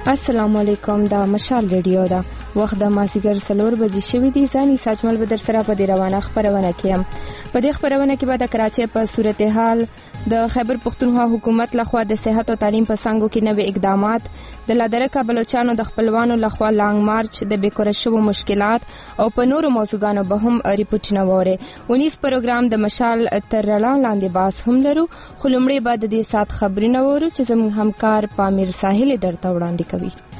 السلام علیکم. دا مشال ریډیو دا وخت د مازیګر 4 بجې شوې دي. ځاني ساجمل به در سره په دې روانه خبرونه کوم. په دې خبرونه کې به د کراچۍ په صورتحال، د خیبر پختونخوا حکومت لخوا د صحت او تعلیم په څانګو کې نوې اقدامات، د لادرکه بلوچستان د خپلوانو لخوا لانګ مارچ، د بیکاره شوو مشکلات او په نورو موضوعاتو به هم ریپورتونه وره. 19 پروګرام د مشال تر رڼا لاندې باس هم لرو، خو لومړی بعد د دې سات خبرونه وره چې زموږ همکار پامیر ساحل درته وړاندې کوي.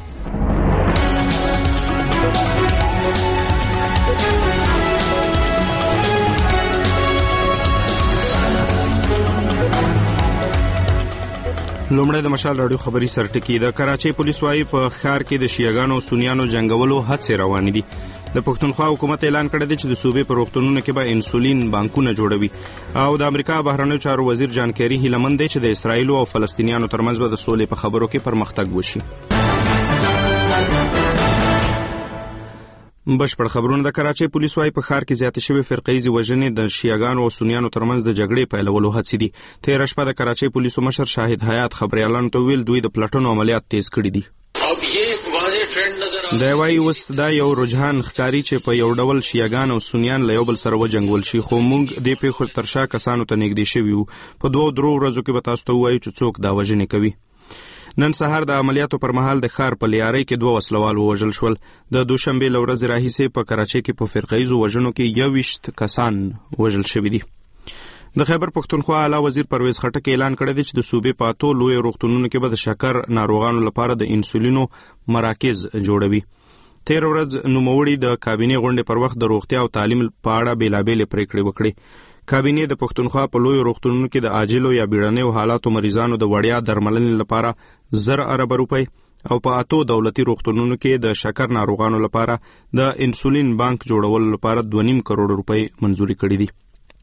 لومړی د مشال راډیو خبري سرټکی. د کراچۍ پولیس وايي په ښار کې د شیعاګانو او سنیانو جنگولو هڅې روانې دي. د پښتونخوا حکومت اعلان کړی دی چې د صوبې په روغتونونو کې به انسولین بانکونه جوړوي، او د امریکا بهرنیو چارو وزیر جان کیری هیلمن دی چې د اسرایل او فلسطینیانو ترمنځ به د سولې په خبرو کې پرمختګ وشي. بشپړ خبرونه. د کراچۍ پولیس وايي په ښار کې زیاتې شوې فرقه‌ایزې وژنې د شیعاګانو او سنیانو ترمنځ د جګړې پیلولو هڅې دي. تېره شپه د کراچۍ پولیسو مشر شاهد حیات خبریالانو ته ویل دوی د پلټنو عملیات تیز کړي دي. دا وايي اوس دا یو رجحان ښکاري چې په یو ډول شیعاګان او سنیان له یو بل سره وجنګول شي، خو موږ دې پیښو تر شا کسانو ته نږدې شوي وو. په 2-3 ورځو کې به تاسو ته ووایو چې څوک دا وژنې کوي. نن سهار د عملیاتو پر مهال د ښار په لیارۍ کې 2 وسلوال ووژل شول. د دوشنبې له ورځې راهیسې په کراچۍ کې په فرقه‌ایزو وژنو کې 21 کسان وژل شوي دي. د خیبر پختونخوا اعلی وزیر پرویز خټک اعلان کړی دی چې د صوبې په 8 لویو روغتونونو کې به د شکر ناروغانو لپاره د انسولینو مراکز جوړوي. تېره ورځ نوموړي د کابینې غونډې پر وخت د روغتیا او تعلیم په اړه بېلابېلې پرېکړې وکړې. کابینې د پښتونخوا په لویو روغتونونو کې د عاجلو یا بیړنیو حالاتو مریضانو د وړیا درملنې لپاره 10 ارب روپۍ او په 8 دولتي روغتونونو کې د شکر ناروغانو لپاره د انسولین بانک جوړولو لپاره 2.5 کروڑ روپۍ منزوري کړي دي.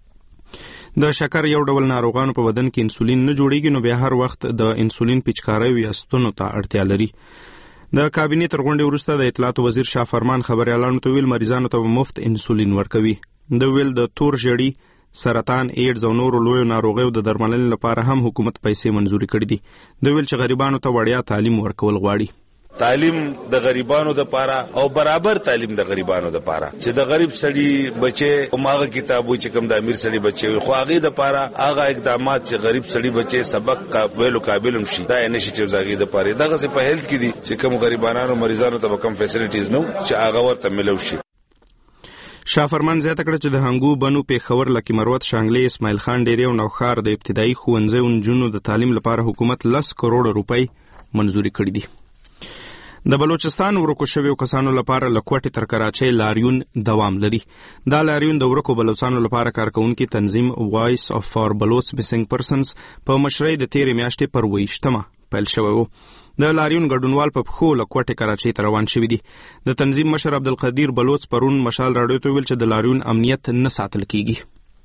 د شکر یو ډول ناروغانو په بدن کې انسولین نه جوړیږي، نو بیا هر وخت د انسولین پچکاریو یا ستنو ته اړتیا لري. د کابینې تر غونډې وروسته د اطلاعاتو وزیر شاه فرمان خبریالانو ته ویل مریضانو ته مفت انسولین ورکوي. د ویل د تور ژیړي، سرطان، ایډز او نورو لویو ناروغیو د درملنې لپاره هم حکومت پیسې منزوري کړي دي. د ویل چې غریبانو ته وړیا تعلیم ورکول غواړي. تعلیم د غریبانو د پاره او برابر تعلیم د غریبانو د پاره، چې د غریب سړي بچي هماغه کتابو چې کوم د امیر سړي بچي خو هغه د پاره هغه اقدامات چې غریب سړي بچي سبق قابل هم شي، دا نه شي چې زاګي د پاره دغه څه په هیلث کې دي چې کوم غریبانو مریضانو ته کم فیسیلیټیز نو چې هغه ورته ملو شي. شاه فرمان زیاته کړه چې د هنګو، بنو، پیښور، لکی مروت، شانګلې، اسماعیل خان ډیری او نوښار د ابتدایي ښوونځیو نجونو د تعلیم لپاره حکومت 10 کروڑ روپۍ منزوري کړي دي. د بلوچستان ورکو شویو کسانو لپاره له کوټې تر کراچۍ لاریون دوام لري. دا لاریون د ورکو بلوچستانو لپاره کارکونکي تنظیم وایس اف فار بلوچ مسنګ پرسنز په مشرۍ د تیرې میاشتې پر 28مه پیل شوی و. د لاریون ګډونوال په پښو له کوټې کراچۍ ته روان شوي دي. د تنظیم مشر عبدالقدیر بلوچ پرون مشال راډیو ته ویل چې د لاریون امنیت نه ساتل کیږي.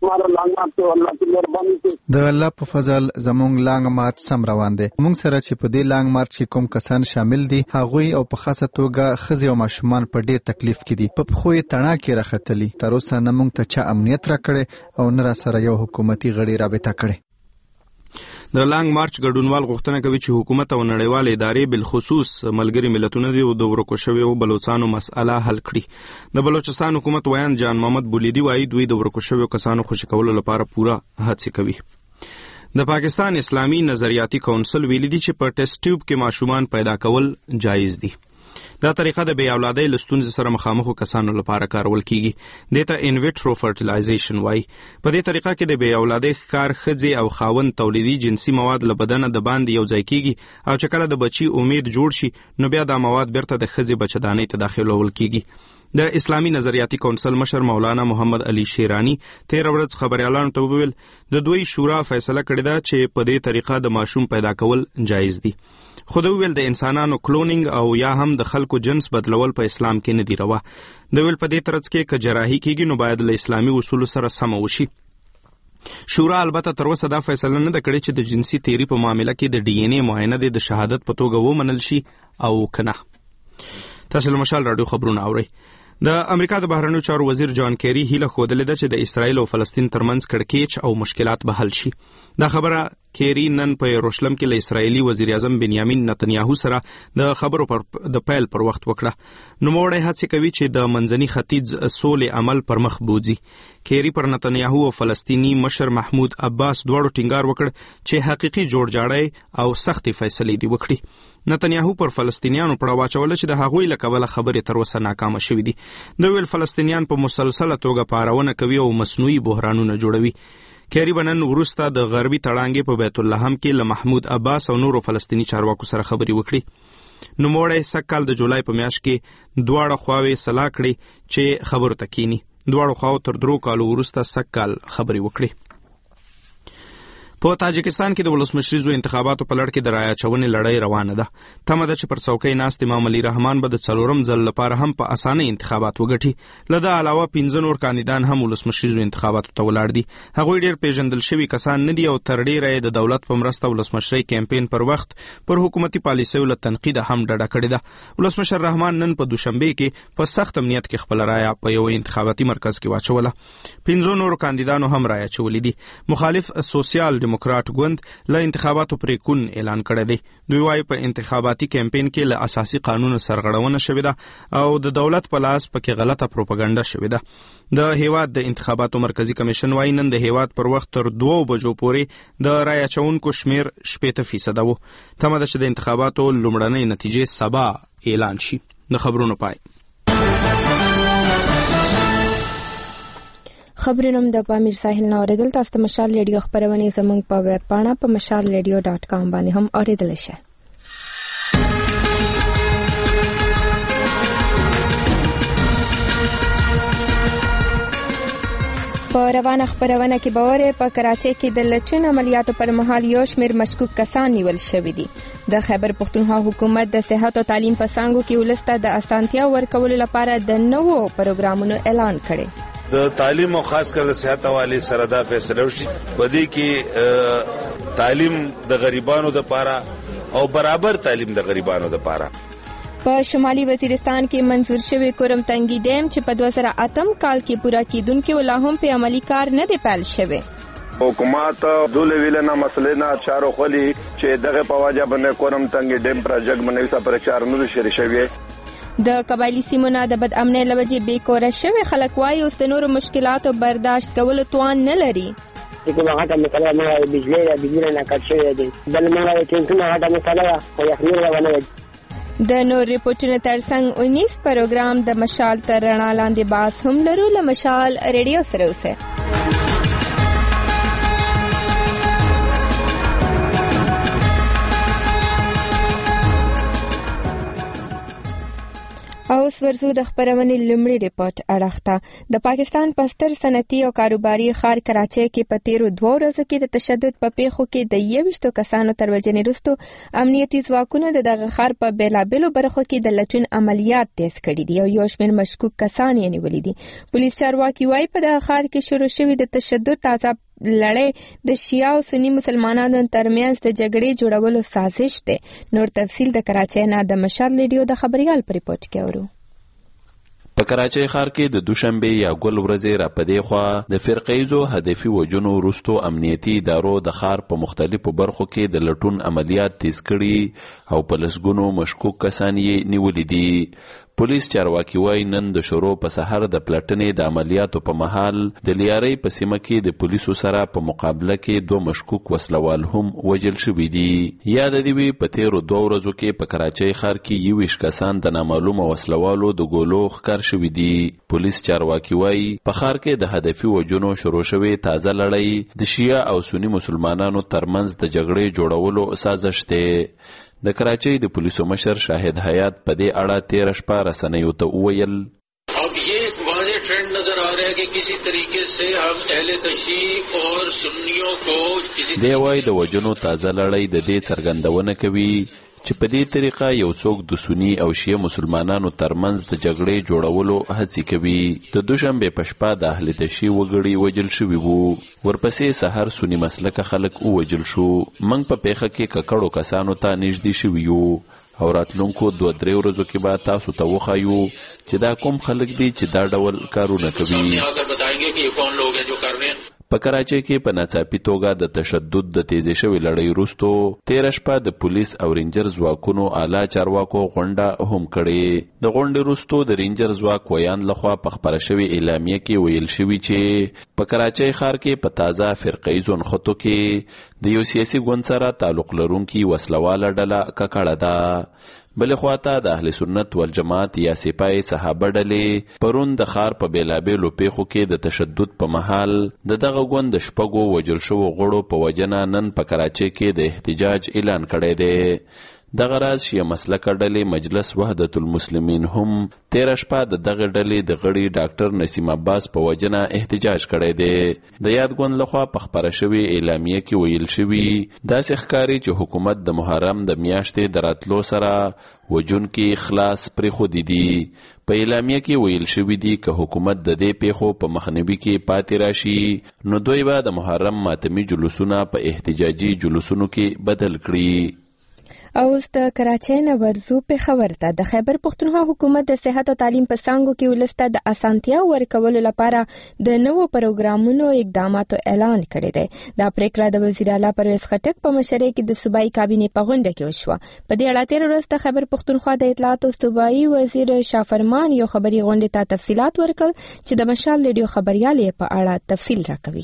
د الله په فضل زموږ لانګ مارچ سم روان دی. موږ سره چې په دې لانګ مارچ کې کوم کسان شامل دي هغوی او په خاصه توګه ښځې او ماشومان په ډیر تکلیف کې دي. په خو یې تڼا کې راختلی. تر اوسه نه موږ ته چا امنیت راکړي او نه را سره یو حکومتي غړي رابطه کړي. د لانګ مارچ ګډونوال غوښتنه کوي چې حکومت او نړیوالې ادارې بالخصوص ملګري ملتونه دي او د ورکو شویو بلوچستانو مسأله حل کړي. د بلوچستان حکومت ویان جان محمد بولیدي وایي دوی د ورکو شویو کسانو خوشي کولو لپاره پوره هڅې کوي. د پاکستان اسلامي نظریاتي کونسل ویلي دي چې په ټیسټ ټیوب کې ماشومان پیدا کول جایز دي. دا طریقه د بې اولادۍ له ستونزې سره مخامخو کسانو لپاره کارول کیږي. دې ته ان ویټرو فرټیلایزیشن وایي. په دې طریقه کې د بې اولادۍ ښکار ښځې او خاوند تولیدي جنسي مواد له بدنه د باندې یو ځای کیږي او چې کله د بچي امید جوړ شي نو بیا دا مواد بیرته د ښځې بچه‌دانۍ ته داخلول کیږي. د اسلامي نظریاتي کونسل مشر مولانا محمد علي شیرانی 13 ورځ خبریالانو ته وویل د دوی شورا فیصله کړې ده چې په دې طریقه د ماشوم پیدا کول جایز دي. خو د ویل د انسانانو کلونینګ او یا هم د خلکو جنس بدلول په اسلام کې نه دی روا. د ویل په دې ترڅ کې که جراحي کیږي نو باید له اسلامي اصولو سره سم وشي. شورا البته تر اوسه دا فیصله نه ده کړې چې د جنسي تیری په معامله کې د ډي ان اے معاینه د شهادت په توګه ومنل شي او کنه. تاسو له مشال راډیو خبرونه اورئ. د امریکا د بهرنیو چارو وزیر جان کیری هیله ښودلې ده چې د اسرایل او فلسطین ترمنځ کړکېچ او مشکلات به حل شي. دا خبره کیری نن په یروشلم کې له اسرایلی وزیر اعظم بنیامین نتنیاهو سره د خبرو د پیل پر وخت وکړه. نوموړی هڅه کوي چې د منځني ختیځ سولې عمل پر مخ بوځي. کیری پر نتنیاهو او فلسطینی مشر محمود عباس دواړو ټینګار وکړ چې حقیقي جوړجاړی او سختي فیصلې دی وکړي. نتنیاهو پر فلسطینیانو پړه واچوله چې د هغوی له کبله خبرې تر اوسه ناکامه شوې دي. د ویل فلسطینیان په مسلسله توګه پارونه کوي او مصنوعي بحرانونه جوړوي. کیری بنن وروسته د غربي تړانګې په بیت اللحم کې له محمود عباس او نورو فلسطینی چارواکو سره خبرې وکړي. نوموړی سږکال د جولای په میاشت کې دواړه خواوې سلا کړې چې خبرو ته کینی. دواړو خواو تر 3 کالو وروسته سږکال خبرې وکړي. په تاجکستان کې د ولسمشریزو انتخاباتو په لړ کې د رایه اچونې لړۍ روانه ده. تمه ده چې پر څوکۍ ناست امام علي رحمان به د 4م ځل لپاره هم په اسانۍ انتخابات وګټي. له ده علاوه 15 نور کاندیدان هم ولسمشریزو انتخاباتو ته ولاړ دي. هغوی ډېر پیژندل شوي کسان نه دي او تر ډېره یې د دولت په مرسته ولسمشرۍ کمپین پر وخت پر حکومتي پالیسیو له تنقیده هم ډډه کړې ده. ولسمشر رحمان نن په دوشنبه کې په سخت امنیت کې خپل رایه په یو انتخاباتي مرکز کې واچوله. 15 نورو کاندیدانو هم رایه اچولې دي. مخالف سوسیال ډیموکراټ ګوند له انتخاباتو پریکون اعلان کړی دی. دوی وايي په انتخاباتي کمپین کې له اساسي قانون سرغړونه شوې ده او د دولت په لاس پکې غلطه پروپاګاندا شوې ده. د هیواد د انتخاباتو مرکزی کمیشن وايي نن د هیواد پر وخت تر 2 بجو پورې د رایه اچونکو شمیر 70% وو. تمه ده چې د انتخاباتو لومړنۍ نتیجې سبا اعلان شي. د خبرونو پای. خبرونه د پامیر ساحل نه اوریدل. تاسو ته مشال ریډیو خبرونه زموږ په ویب پاڼه په mashalradio.com باندې هم اوریدل شئ. په روانه خبرونه کې باور په کراچۍ کې د لټون عملیاتو پر مهال یو شمېر مشکوک کسان نیول شوي دي. د خیبر پښتونخوا حکومت د صحت او تعلیم په څانګو کې ولسته د اسانتیا ورکولو لپاره د نوو پروګرامونو اعلان کړي. د تعلیم او خاص کر د صحت حواله سره دا فیصله وشي ودی کې تعلیم د غریبانو د پاره او برابر تعلیم د غریبانو د پاره. په شمالي وزیرستان کې منظور شوی کورم تنګي ډیم چې په 2008 کال کې پورا کیدونکو ولا هم په عملی کار نه دی پیل شوی. حکومت دول ویلنا مسلې نه چارو خلی چې دغه په واجب باندې کورم تنګي ډیم پروژیکټ باندې څه پرچار نه شری شوی. د قبایلی سیمو نه د بد امنۍ لوجې بیکوره شوی خلک وایي اوس د نورو مشکلاتو برداشت کولو توان نه لري. چې هغه مثلا موږ بجلی نه کټ شوی دی بل موږ ټینګونه هغه مثلا خو یخنی روانه. د نور ریپورتونو ترڅنګ 19 پروګرام د مشال تر رڼا لاندې باس هم لرو. له مشال ریډیو سره اوسه. اوس ورزو د خبرونې لومړی ریپورت اړخته. د پاکستان پستر صنعتي او کاروباري ښار کراچۍ کې په تیرو 2 ورځو کې د تشدد په پیښو کې د 21 کسانو تر وژنې وروسته امنیتي ځواکونو د دغه ښار په بیلابیلو برخو کې د لټون عملیات تیز کړي دي او یو شمېر مشکوک کسان یې نیولي دي. پولیس چارواکي وايي په دغه ښار کې شروع شوی د تشدد تازه لړۍ د شیعه او سنی مسلمانانو ترمنځ د جګړې جوړولو سازش دی. نور تفصیل د کراچۍ نه د مشال ریډیو د خبريال پر ریپورت کې اورو. په کراچۍ ښار کې د دوشنبه یا ګل ورځې را پدې خوا د فرقیزو هدفي وجونو وروستو امنیتي ادارو د ښار په مختلفو برخو کې د لټون عملیات تیز کړي او په لسګونو مشکوک کسان یې نیولي دي. پولیس چارواکي وایي نن د شروع په سحر د پلټنې د عملیاتو په مهال د لیارۍ په سیمه کې د پولیسو سره په مقابله کې 2 مشکوک وسلوال هم وژل شوي دي. یاد دی وی په تیرو 2 ورځو کې په کراچۍ ښار کې 21 کسان د نامعلومه وسلوالو د ګولو ښکار شوي دي. پولیس چارواکي وایي په ښار کې د هدفي وژنو شروع شوې تازه لړۍ د شیعه او سنی مسلمانانو ترمنځ د جګړې جوړولو سازش دی. د کراچۍ د پولیسو مشر شاهد حیات په دې اړه 13 شپه رسنیو ته وویل اب یہ ایک واضح ٹرینڈ نظر آ رہا ہے کہ کسی طریقے سے ہم اہل تشیع اور سنیوں کو کسی دی وای د وجنو تازه لړۍ د دې څرګندونه کوي چې په دې طریقه یو څوک د سنی او شیعه مسلمانانو ترمنځ د جګړې جوړولو هڅې کوي. د دوشنبه په شپه د اهل تشیع وګړي وژل شوي وو. ورپسې سحر سنی مسلکه خلک وژل شو. موږ په پیښه کې ککړو کسانو ته نږدې شوي یو او راتلونکو 2-3 ورځو کې به تاسو ته وښایو چې دا کوم خلک دي چې دا ډول کارونه کوي. په کراچۍ کې په ناڅاپي توګه د تشدد د تیزی شوی لړۍ وروسته تېره شپه د پولیس او رینجر ځواکونو اعلی چارواکو غونډه هم کړې. د غونډې وروسته د رینجر ځواک ویان لخوا په خپره شوې اعلامیه کې ویل شوي چې په کراچۍ ښار کې په تازه فرقه‌یزو نښتو کې د یو سیاسي ګوند سره تعلق لرونکي وسلواله ډله ککړه ده. بلې خواته د اهل سنت والجماعت یا سپای صحابه ډلې پرون د ښار په بېلابېلو پیښو کې د تشدد په مهال د دغه ګوند د شپږو وژل شوو غړو په وجنه نن په کراچۍ کې د احتجاج اعلان کړی دی. دغه راز شیعه مسلکه ډلې مجلس وحدت المسلمین هم تېره شپه د دغه ډلې د غړي ډاکټر نسیم عباس په وجنه احتجاج کړی دی. د یاد ګوند لخوا په خپره شوې اعلامیه کې ویل شوي داسې ښکاري چې حکومت د محرم د میاشتې د راتلو سره وژونکي خلاص پرېښودي دي. په اعلامیه کې ویل شوي دي که حکومت د دې پیښو په مخنیوي کې پاتې راشي نو دوی به د محرم ماتمي جلوسونه په احتجاجي جلوسونو کې بدل کړي. او اوس د کراچۍ نه ورځو پېښور ته. د خیبر پښتونخوا حکومت د صحت او تعلیم په څانګو کې ولس ته د اسانتیا ورکولو لپاره د نوو پروګرامونو اقداماتو اعلان کړی دی. دا پریکړه د وزیر اعلی پرویز خټک په مشرۍ کې د صوبایي کابینې په غونډه کې وشوه. په دې اړه تېره ورځ د خیبر پښتونخوا د اطلاعاتو صوبایي وزیر شافرمان یو خبري غونډې ته تفصیلات ورکړل چې د مشال ریډیو خبريال په اړه تفصیل راکوي.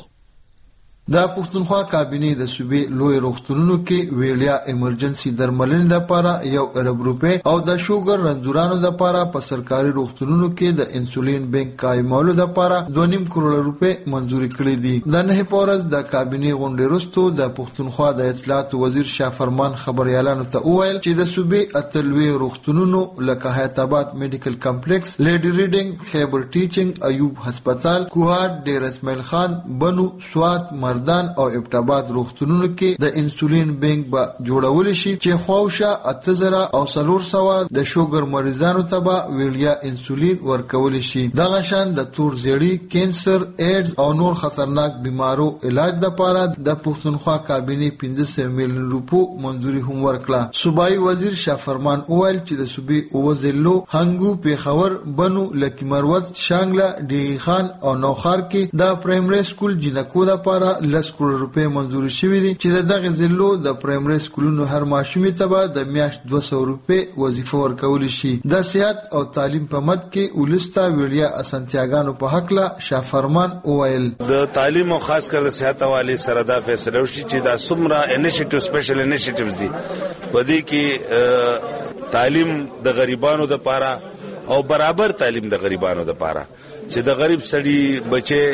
د پښتونخوا کابینې د صوبې لوی روغتونونو کې ویړیا ایمرجنسي درملنې لپاره 1 ارب روپۍ او د شوګر رنځورانو لپاره په سرکاري روغتونونو کې د انسولین بانک قائمولو لپاره 2.5 کروڑ روپۍ منزوري کړې دي. د نه پورز د کابینې غونډې وروسته د پښتونخوا د اطلاعات وزیر شافرمان خبريالانو ته وویل چې د صوبې اتلوي روغتونونو لکه حیات آباد میډیکل کمپلیکس، لیډي ریډینګ، خیبر ټیچینګ، ایوب هسپتال، کوهاټ، ډیر اسماعیل خان، بنو، سوات، مردان او ابټاباد روغتونونو کې د انسولین بانک به جوړول شي چې خواوشه 8000 او 400 د شوګر مریضانو ته به ویړیا انسولین ورکول شي. دغه شان د تور زیړی، کینسر، ایډز او نور خطرناک بیمارو علاج لپاره د پښتونخوا کابینې 500 میلیون روپو منزوري هم ورکړه. صوبایي وزیر شافرمان وویل چې د صوبې اوزلو، هنګو، پیښور، بنو، لکی مروت، شانګله، ډیغی خان او نوخار کې د پرایمري سکول جنکو لپاره 10 کروڑ روپۍ منزوري شوې دي چې دغه ضلعو د پرایمري سکولونو هر ماشومې ته به د میاشت 200 روپۍ وظیفه ورکول شي. د صحت او تعلیم په مد کې ولسته ویړیا اسانتیاګانو په حق لا شافرمان وویل د تعلیم او خاص کر د صحت حواله سره دا فیصله وشي چې دا سمرا انیشیټیو سپیشل انیشیټیوز دي په دې کې تعلیم د غریبانو د پاره او برابر تعلیم د غریبانو د پاره چې د غریب سړي بچي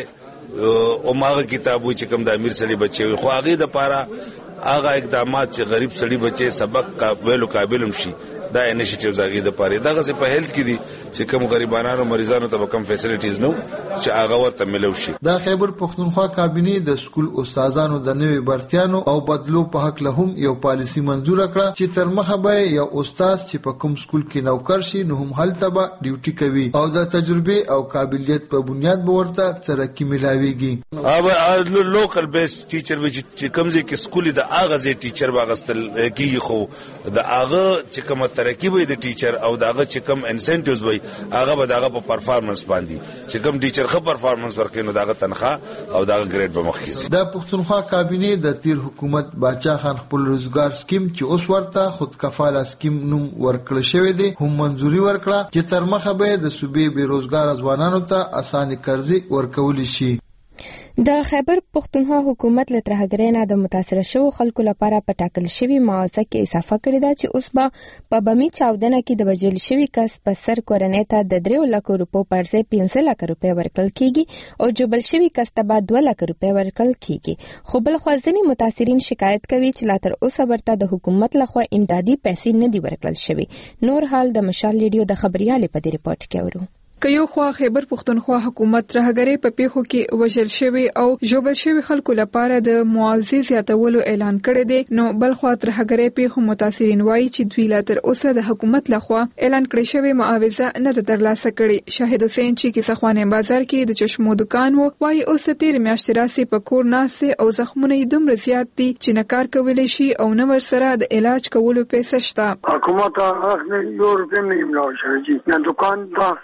او ماغه کتابو چې کوم د امیر سړي بچي خو هغه د پاره هغه اقدامات چې غریب سړي بچي سبق قابل شي دا انیشیټیوز هغه د پاره دغه څه په هیلث کې دي چې کوم غریبانو مریضانو ته کم فیسیلیټیز نو چې هغه ورته ملو شي. د خیبر پښتونخوا کابینې د سکول استادانو د نوې برتیانو او بدلو په حق له هم یو پالیسی منزور کړه چې تر مخه به یو استاد چې په کوم سکول کې نوکر شي نو هم هلته به ډیوټي کوي او د تجربه او قابلیت په بنیاد به ورته ترقی ملاويږي. او لوکل بیس ټیچر چې کوم ځای کې سکول د اغه ځای ټیچر واغستل کیږي خو د اغه چې کوم ترقی وي د ټیچر او داغه چې کوم انسنټیوز وي هغه به داغه په پرفارمنس باندې چې کوم ټیچر خو پرفارمنس ورکړي نو داغه تنخواه او داغه ګریډ به مخکې شي. د پښتونخوا کابینې د تیر حکومت باچا خان خپل روزګار سکیم چې اوس ورته خود کفاله سکیم نوم ورکړل شوی دی هم منزوري ورکړه چې تر مخه به د صوبې بیروزګار ځوانانو ته اسانه قرضې ورکول شي. د خیبر پښتونخوا حکومت له ترهګرۍ نه د متاثره شوو خلکو لپاره په ټاکل شوي معاوضه کې اضافه کړې ده چې اوس به په بمي چاودنه کې د وژل شوي کس په سر کورنۍ ته د 3 لک روپو پر ځای 15 لک روپۍ ورکړل کیږي او جوړل شوي کس ته به 2 لک روپۍ ورکړل کیږي. خو بل خو ځینې متاثرین شکایت کوي چې لا تر اوسه ورته د حکومت لخوا امدادي پیسې نه دي ورکړل شوي. نور حال د مشال ریډیو د خبريالې په دې ریپورت کې اورو. که یو خوا خیبر پښتونخوا حکومت ترهګرۍ په پیښو کې وژل شوی او ژوبل شوی خلکو لپاره د معاوضې زیاتولو اعلان کړی دی نو بل خوا ترهګرۍ پیښو متاثرین وایي چې دوی لا تر اوسه د حکومت لخوا اعلان کړی شوی معاوضه نه ده ترلاسه کړې. شاهد حسین چې کیسخوانه بازار کې د چشمو دکان وو وایي اوس تیر میاشتې راسي په کور ناسه او زخمونه یې دومره زیات دي چې نه کار کولی شي او نه ورسره د علاج کولو پیسې شته. حکومت هغه یو روپۍ نه ملاوي شي نه دکان دا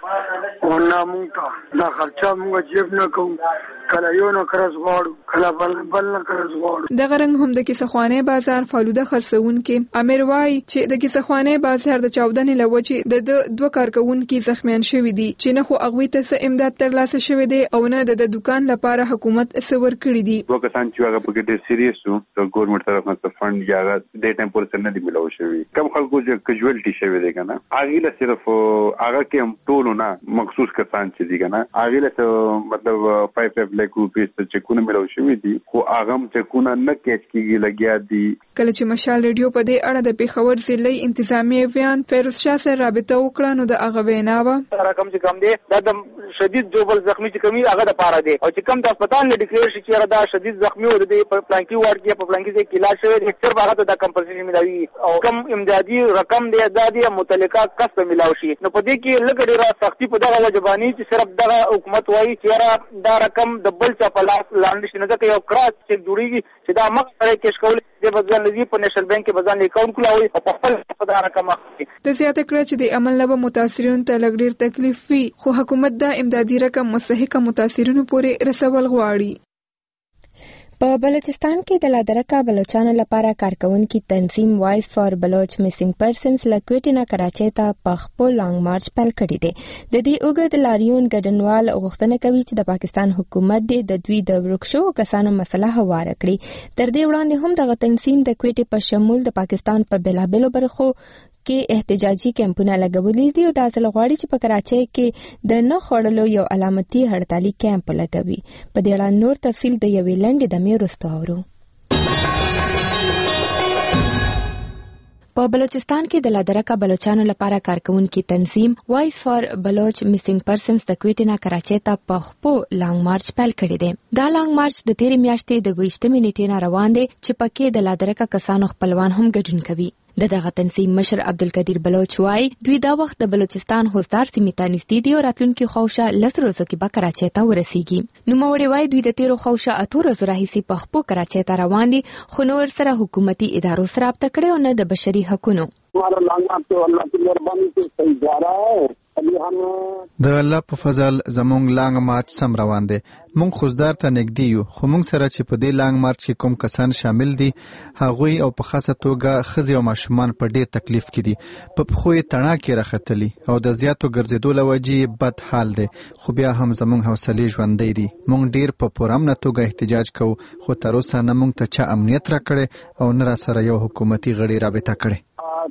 او نامونتا دا خرچه موږ جیب نه کوم کله یو نه قرض غواړو کله بل نه قرض غواړو. د غرنګ هم د کیسخوانه بازار فالوده خرڅون کې امیر وای چې د کیسخوانه بازار د 14 لوجې د دوه کارکونکو زخمیان شوې دي چې نه خو اغوی ته امداد ترلاسه شوې دي او نه د دکان لپاره حکومت سور کړی دي. دوه کسان چې هغه په کې ډېر سیریس وو د ګورنمنت طرف نه فند یا د ټایم پورې نه دی ملو شوی. کوم خلکو چې کیجوالټي شوی دی کنه هغه له صرف هغه کې هم ټول نه مخصوص کسان چې دي کنه هغه له مطلب 5 لک روپیس چې کو نه ملو شوی دي خو هغه چې کو نه کېچ کیږي لګیا دي. کله چې مشال ریډیو په دې اړه د پیښور ضلعي انتظامی ویان فیروز شاه سره رابطه وکړه نو د هغه ویناوه رقم چې کم دی دا د شدید جوبل زخمی چې کمی هغه د پاره دی او چې کم د هسپتال نه ډیکلیئر شي چې دا شدید زخمی و د پلانکی وارډ کې په پلانکی کې علاج شوی دی اکثر هغه ته د کمپنسیشن ملوي او کم امدادي رقم دی دا دی متعلقه کس ته ملاوي شي. نو په دې کې لږ ډیره سختی په دغه وجبانی چې صرف دغه حکومت وایي چې دا رقم د بل چا په لاس لاندې شي نه ځکه یو کراس چې جوړیږي چې دا مخ سره کېش کول د بدل لذي په نېشنل بانک کې بدل اکاونټ کلاوي او په خپل په دا رقم اخلي. د زیاته کړ چې د عمل نه متاثرین ته لګ ډیر تکلیف وي خو حکومت دا امدادي رقم مستحق متاثرینو پورې رسول غواړي. په بلوچستان کې د لادرکه بلوچانو لپاره کارکونکو تنظیم وایس فار بلوچ میسنګ پرسنز لکوټی نه کراچۍ ته په خپل لانګ مارچ پیل کړی دی. د دې اوږد لاریون ګډنوال غوښتنه کوي چې د پاکستان حکومت د دوی د ورکشو کسانو مسله هواره کړي. تر دې وړاندې هم دغه تنظیم د کوټی په شمول د پاکستان په بلابلو برخو کې احتجاجي کیمپونه لګولې دي او د اصل غواړي چې په کراچۍ کې د نه خړلو یو علامتي هړتالي کیمپ لګوي. په دې اړه نور تفصیل د یوې لنډې دمې وروسته اورو. په بلوچستان کې د لادرکه بلوچانو لپاره کارکونکو تنظیم وایس فار بلوچ میسنګ پرسنز د کوټی نه کراچۍ ته په خپل لانګ مارچ پیل کړی دی. دا لانګ مارچ د تیرې میاشتې د 28 نیټې نه روان دی چې پکې د لادرکه کسانو خپلوان هم ګډون کوي. دغه تنظیم مشر عبدالقدیر بلوچ وای دوی دا وخت د بلوچستان هوزدار سیمې ته نږدې دي او راتلونکي خوښه لس ورځو کې به کراچۍ ته ورسیږي. نوموړي وای دوی د تیرو خوښه اتو ورځو راهیسې په خپل کراچۍ ته روان دي خو نو ورسره حکومتي ادارو سره رابطه کړې او نه د بشري حقوقو. हमारा लांगा तो अल्लाह की मेहरबानी से सही जा रहा है. د الله په فضل زمونږ لانګ مارچ سم روان دی. مونږ خوزدار ته نږدې یو خو مونږ سره چې په دې لانګ مارچ کې کوم کسان شامل دي هغوی او په خاصه توګه ښځې او ماشومان په ډېر تکلیف کې دي. په پښو یې تڼا کې راختلي او د زیاتو ګرځېدو له وجې بد حال دی خو بیا هم زمونږ حوصلې ژوندۍ دي. مونږ ډېر په پرامنه توګه احتجاج کوو خو تر اوسه نه مونږ ته چا امنیت راکړی او نه را سره یو حکومتي غړي رابطه کړې.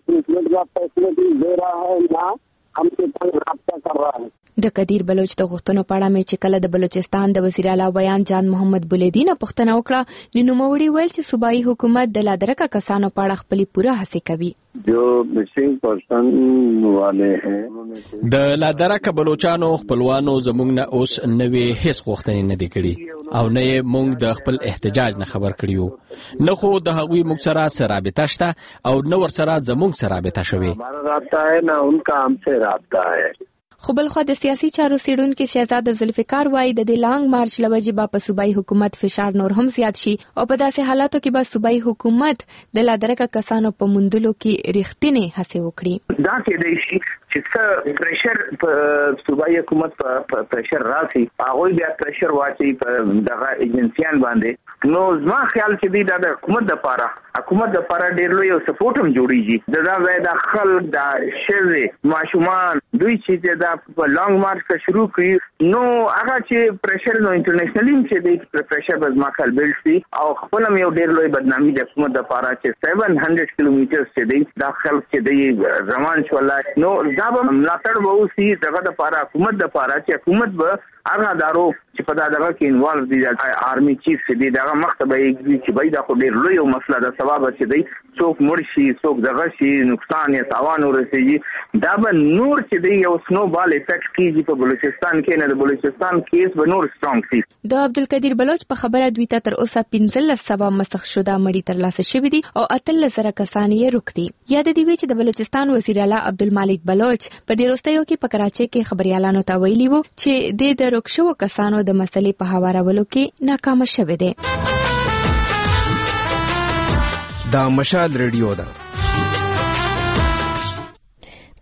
د قدیر بلوچ د غوښتنو په اړه مې چې کله د بلوچستان د وزیر اعلی بیان جان محمد بولیدین پوښتنه وکړه نو نوموړي ویل چې صوبایي حکومت د لادرکه کسانو په اړه خپل پوره هڅه کوي. جو مسنګ پرسن والے ہیں د لادرکه بلوچانو خپلوانو زموږ نه اوس نوې هیڅ غوښتنې نه دي کړي او نه موږ د خپل احتجاج نه خبر کړیو نه خو د هغوی موږ سره رابطه شته او نه ور سره زموږ سره رابطه شوي. हमारा राब्ता है ना उनका हमसे राब्ता है. خو بلخوا د سیاسي چارو څیړونکو شهزاده ذوالفقار وایي د دې لانګ مارچ لوجې به په صوبایي حکومت فشار نور هم زیات شي او په داسې حالاتو کې به صوبایي حکومت د لادرکه کسانو په موندلو کې رښتینې هڅې وکړي. دا کېدای شي چې څه پریشر په صوبایي حکومت په پریشر راسي هغه بیا پریشر واچي په دغه ایجنسیان باندې. نو زما خیال چې دا د حکومت لپاره ډېر لوی یو سپورټ هم جوړیږي. دا ځای د خلک د شذې ماشومان دوی چې دا په لانګ مارچ ته شروع کړي نو هغه چې پریشر نو انټرنیشنلی چې د پریشر به زما خیال بیل شي او خپل یو ډېر لوی بدنامي د حکومت لپاره چې 700 کیلومتر چې دی دا خلک چې دی روان شول نو دا به ملاتړ به وسی دغه لپاره حکومت لپاره چې حکومت به هغه دارو چې په دغه کې انوالو دي آرمي چیف دي دغه مخته چې به دا خو ډېر لوی یو مسله ده سبب چې دی څوک مړ شي څوک دغه شي نقصان یا تاوان ورسېږي دا به نور چې دی یو سنو بال افیکټ کیږي په بلوچستان کې نه د بلوچستان کیس به نور سترونګ شي. د عبدالقدیر بلوچ په خبره دوی ته تر اوسه 15 سبا مسخ شوه مړي ترلاسه شوي دي او 13 کسان یې روغ دي. یاد دی چې د بلوچستان وزیر اعلی عبدالمالک بلوچ په دې وروستیو کې په کراچۍ کې خبريالانو ته ویلي وو چې د روغ شوو کسانو د مسلې په هوارولو کې ناکام شوه دي. دا مشال ریډیو ده.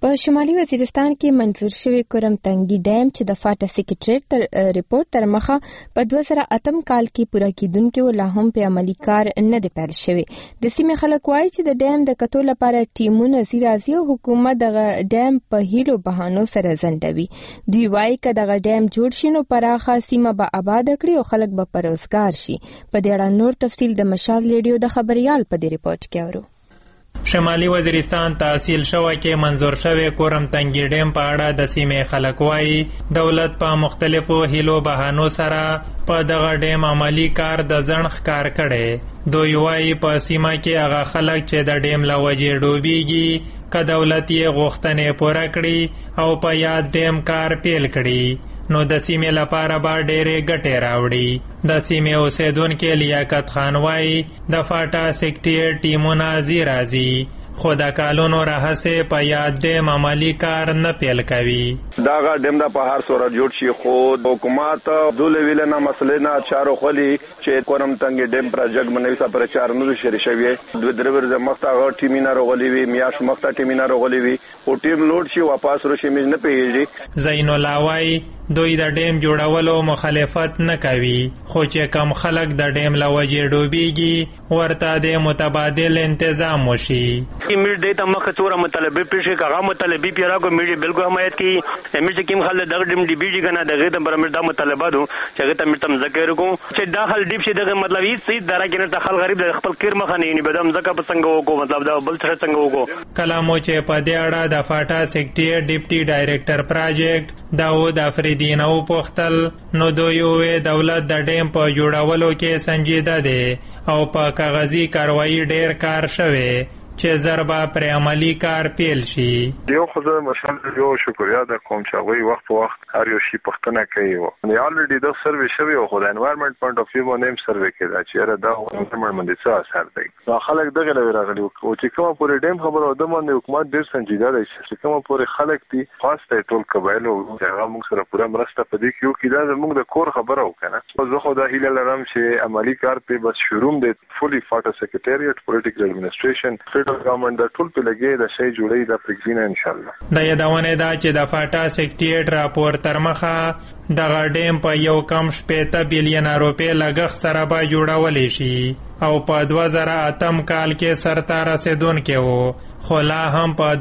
په شمالي وزیرستان کې منظور شوی کورم تنګي ډیم چې د فاټا سیکریټریټ ریپورت تر مخه په 2008 کال کې پوره کیدونکو لا هم په عملی کار نه دی پیل شوی. د سیمې خلک وایي چې د ډیم د کتو لپاره ټیمونه زیرازي او حکومت دغه ډیم په هیلو بهانو سره زندوي. دوی وایي چې دغه ډیم جوړ شي نو پراخه سیمه به آباد کړي او خلک به پروزګار شي. په دې اړه نور تفصیل د مشال ریډیو د خبريال په دې ریپورت کې اورو. شمالي وزیرستان تحصیل شوی کې منظور شوی کورم تنګي ډیم په اړه د سیمې خلک وایي دولت په مختلفو هیلو بهانو سره په دغه ډیم عملی کار د ځنډ ښکار کړي. دوی وایي په سیمه کې هغه خلک چې د ډیم له وجې ډوبېږي که دولت یې غوښتنې پوره کړي او په یاد ډیم کار پیل کړي نو د سیمې لپاره به ډېرې ګټې راوړي. د سیمې اوسیدونکي لیاقت خان وایي د فاټا سیکریټریټ ټیمونه زیرازي خو د کالونو راهسې په یاد ډیم عملی کار نه پیل کوي. داغه ډیم د په هر صورت جوړ شي خو حکومت دوله ویله نه مسلې نه چارو خلی چې کورم تنګي ډیم پروژیکټ باندې څه پرچار نه شری شوی دوه درور د مخته ټیمینه رغولې وی میاش مخته ټیمینه رغولې وی او ټیم لوډ شي واپس ورشي مې نه پیږي. زین الله وایي دوی د ډیم جوړولو مخالفت نه کوي خو چې کم خلک د ډیم له وجې ډوبېږي ورته د متبادل انتظام وشي. امیر دې ته مخه څوره مطالبه پیښه کاغه مطالبه پیرا کو میډي بالکل حمایت کی امیر چې کیم خل دغه ډیم دی بیږي کنه دغه ته پر امیر دا مطالبه دو چې هغه ته امیر تم ذکر کو چې داخل ډیپ شي دغه مطلب هیڅ سید درا کې نه خل غریب د خپل کیر مخه نه بدم ځکه په څنګه وکړو مطلب دا بل څه څنګه وکړو. کلامو چې په دې اړه د فاټا سیکریټریټ ډیپټي ډایریکټر پروجیکټ داود افریدی نو پختل نو دوی دولت د ډیم په جوړولو کې سنجیده دی او په کاغذي کاروایی ډیر کار شوی چې ضربه پر عملی کار پیل شي. یو خدای مثلا یو شکریا د کوم چاوي وخت په وخت هر یو شی پښتنه کوي و نه الریډي د سروې شوی او خدای انوایرنمنت پوینټ اف ویو باندې سروې کړه چې را دا انوایرنمنت باندې څه اثر دی. نو خلک دغه لوري راغلي او چې کوم پورې ډیم خبره د باندې حکومت ډیر سنجیده دی چې کوم پورې خلک دي خاصه ټول قبایل او هغه موږ سره پوره مرسته پدې کیو کې دا موږ د کور خبره وکنه زه خو دا هیله لرم چې عملی کار په بس شروع دی فولي فاټا سیکریټریټ پولیټیکل ایڈمنسټریشن ګورنمنت د ټول په لګي د شی جوړي د پرګزینه ان شاء الله. د یادونه دا چې د فاټا سیکریټریټ راپور تر مخه د غډیم په یو کم 70 بلین روپے لګښت سره به جوړول شي او په 2008 کال کې سرته رسیدونکو وو خو لا هم په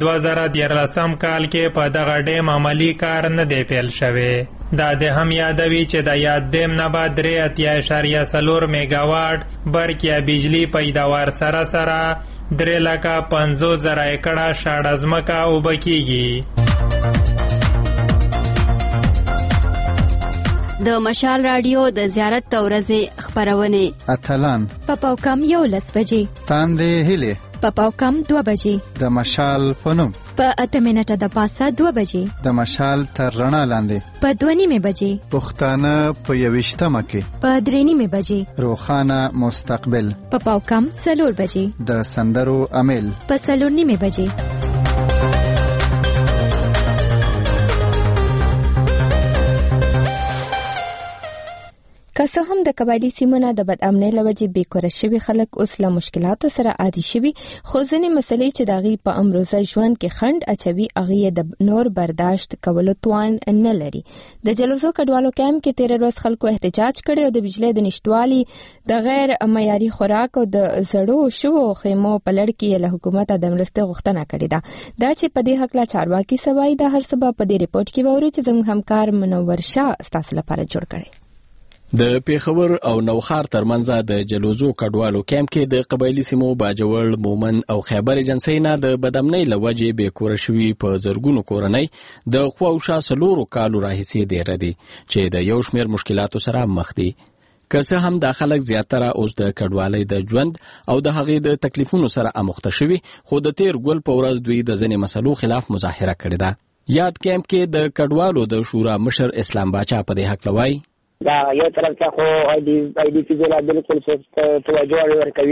2013 کال کې په دغه ډیم عملی کار نه دی پیل شوی. دا د هم یادوي چې د یاد ډیم نه بعد 3.4 میگاواټ برق یا بجلی پیداوار سره 3,50,000 ایکړه شاړه ځمکه اوبه کیږي. د مشال رادیو د زیارت ورځې خبرونه اتلان پاپاوکم 11 بجې تاندې هله پاپاوکم 2 بجې د مشال پنوم په 8 منټه د پاسه 2 بجې د مشال تر رڼا لاندې په 2:30 بجې پښتانه په 20 مکه په 3:30 بجې روخانه مستقبل پاپاوکم 4 بجې د سندرو امیل په 4:30 بجې. که څه هم د قبایلی سیمونه د بد امنۍ له وجې بېکوره شوي خلک اوس له مشکلاتو سره عادي شوي خو ځینې مسلې چې د هغې په امروزه ژوند کې خنډ اچوي هغې د نور برداشت کولو توان نه لري. د جلوزو کډوالو کیمپ کې تېره ورځ خلکو احتجاج کړی او د بجلۍ د نشتوالي د غیر معیاري خوراک او د زړو شوو خیمو په لړ کې له حکومته د مرستې غوښتنه کړې ده. دا چې په دې هکله چارواکي څه وایي دا هر څه به په دې ریپورټ کې به اورو چې زموږ همکار منور شاه ستاسو لپاره جوړ کړی. د پیښور او نوخار ترمنځ د جلوزو کډوالو کیمپ کې د قبایلی سیمو باجوړ، مومن او خیبر ایجنسی نه د بدامنۍ لوجې بیکوره شوي په زرګونو کورنۍ د خواوشا سلورو کالو راهیسې دی ردي چې د یو شمیر مشکلاتو سره مخ دي. که څه هم دا خلک زیاتره اوس د کډوالۍ د ژوند او د هغې د تکلیفونو سره اموخته شوي خو د تیر ګل په ورځ دوی د ځینې مسلو خلاف مظاهره کړې ده. یاد کیمپ کې د کډوالو د شورا مشر اسلام باچا په دې حق لوي دا یو طرف ته خو آی ډی پی زولا بالکل توجه ورکوي نه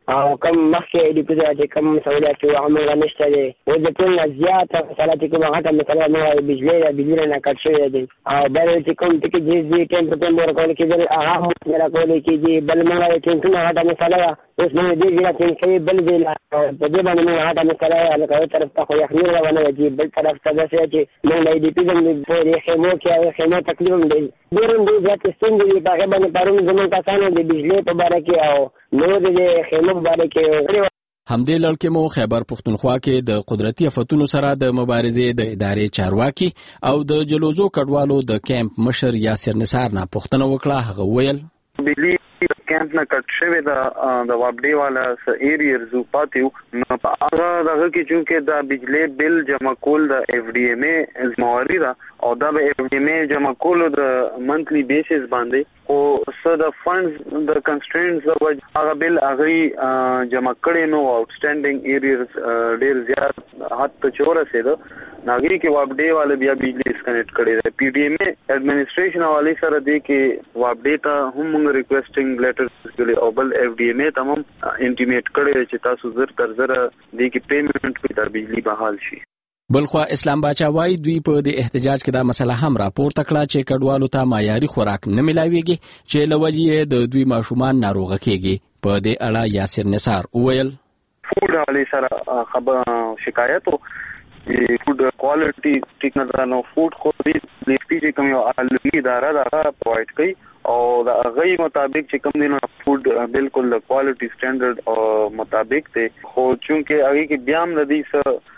او کم مخکې د پوزا چې کم سہولت او عمل نشته دي او د ټول زیات مثلا چې کومه غټه مثلا نو بجلی نه کټ شوی دي او بل چې کوم ټکی چې ټمپریچر ورکول کېږي هغه هم راکول کېږي بل موږ چې کومه غټه مثلا اوس نو دې ځای ته چې بل دی په دې باندې موږ غټه مثلا لکه طرف ته خو یخنی روانه دي بل طرف ته بس چې موږ د دې په دې خیمو کې خیمو تقریبا ډېر زیات ستونزې په هغه باندې پرون زموږ کسانو د بجلی په باره کې او نور د خیمو په باره کې همدې لړ کې مو خیبر پښتونخوا کې د قدرتي آفتونو سره د مبارزې د ادارې چارواکي او د جلوزو کډوالو د کیمپ مشر یاسر نثار نه پوښتنه وکړه. هغه ویل بجلی کیمپ نه کټ شوی د وابډي والا ایریرز پاتیو نو هغه دغه کې چې د بجلی بل جمع کول د اف ډي ام ای زمواري دا او دا به اف ډي ام ای جمع کول د منثلی بیسس باندې او څه د فندز د کنسترینټس د هغه بل هغه جمع کړي نو آوټسټانډینګ ایریرز ډیر زیات حد ته چورسه ده ناګری کې وابډي والا بیا بجلی ډسکنیکټ کړي ده. پی ډي ام ای ایڈمنسټریشن حواله سره دی کې وابډي ته هم موږ ریکویسټینګ لیټرز او بل اف ډي ام ای ته هم انټیمیټ کړي چې تاسو زر تر زر دی کې پیمنٹ کوي تر بجلی بحال شي. بلخوا اسلام باچا وای دوی په د احتجاج کې دا مسله هم راپورته کړه چې کډوالو ته معیاري خوراک نه ملاويږي چې لوجې د دوی ماشومان ناروغه کیږي. په دې اړه یاسر نثار وویل فود حواله سره خبر شکایت فود کوالټي ټیک نه نو فود خو دې لیفټي چې کوم یو عالمي اداره دا پرووایډ کوي او دا غي مطابق چې کوم دینو فود بالکل د کوالټي سټانډرډ او مطابق ته خو چونکه هغه کې بیا هم د دې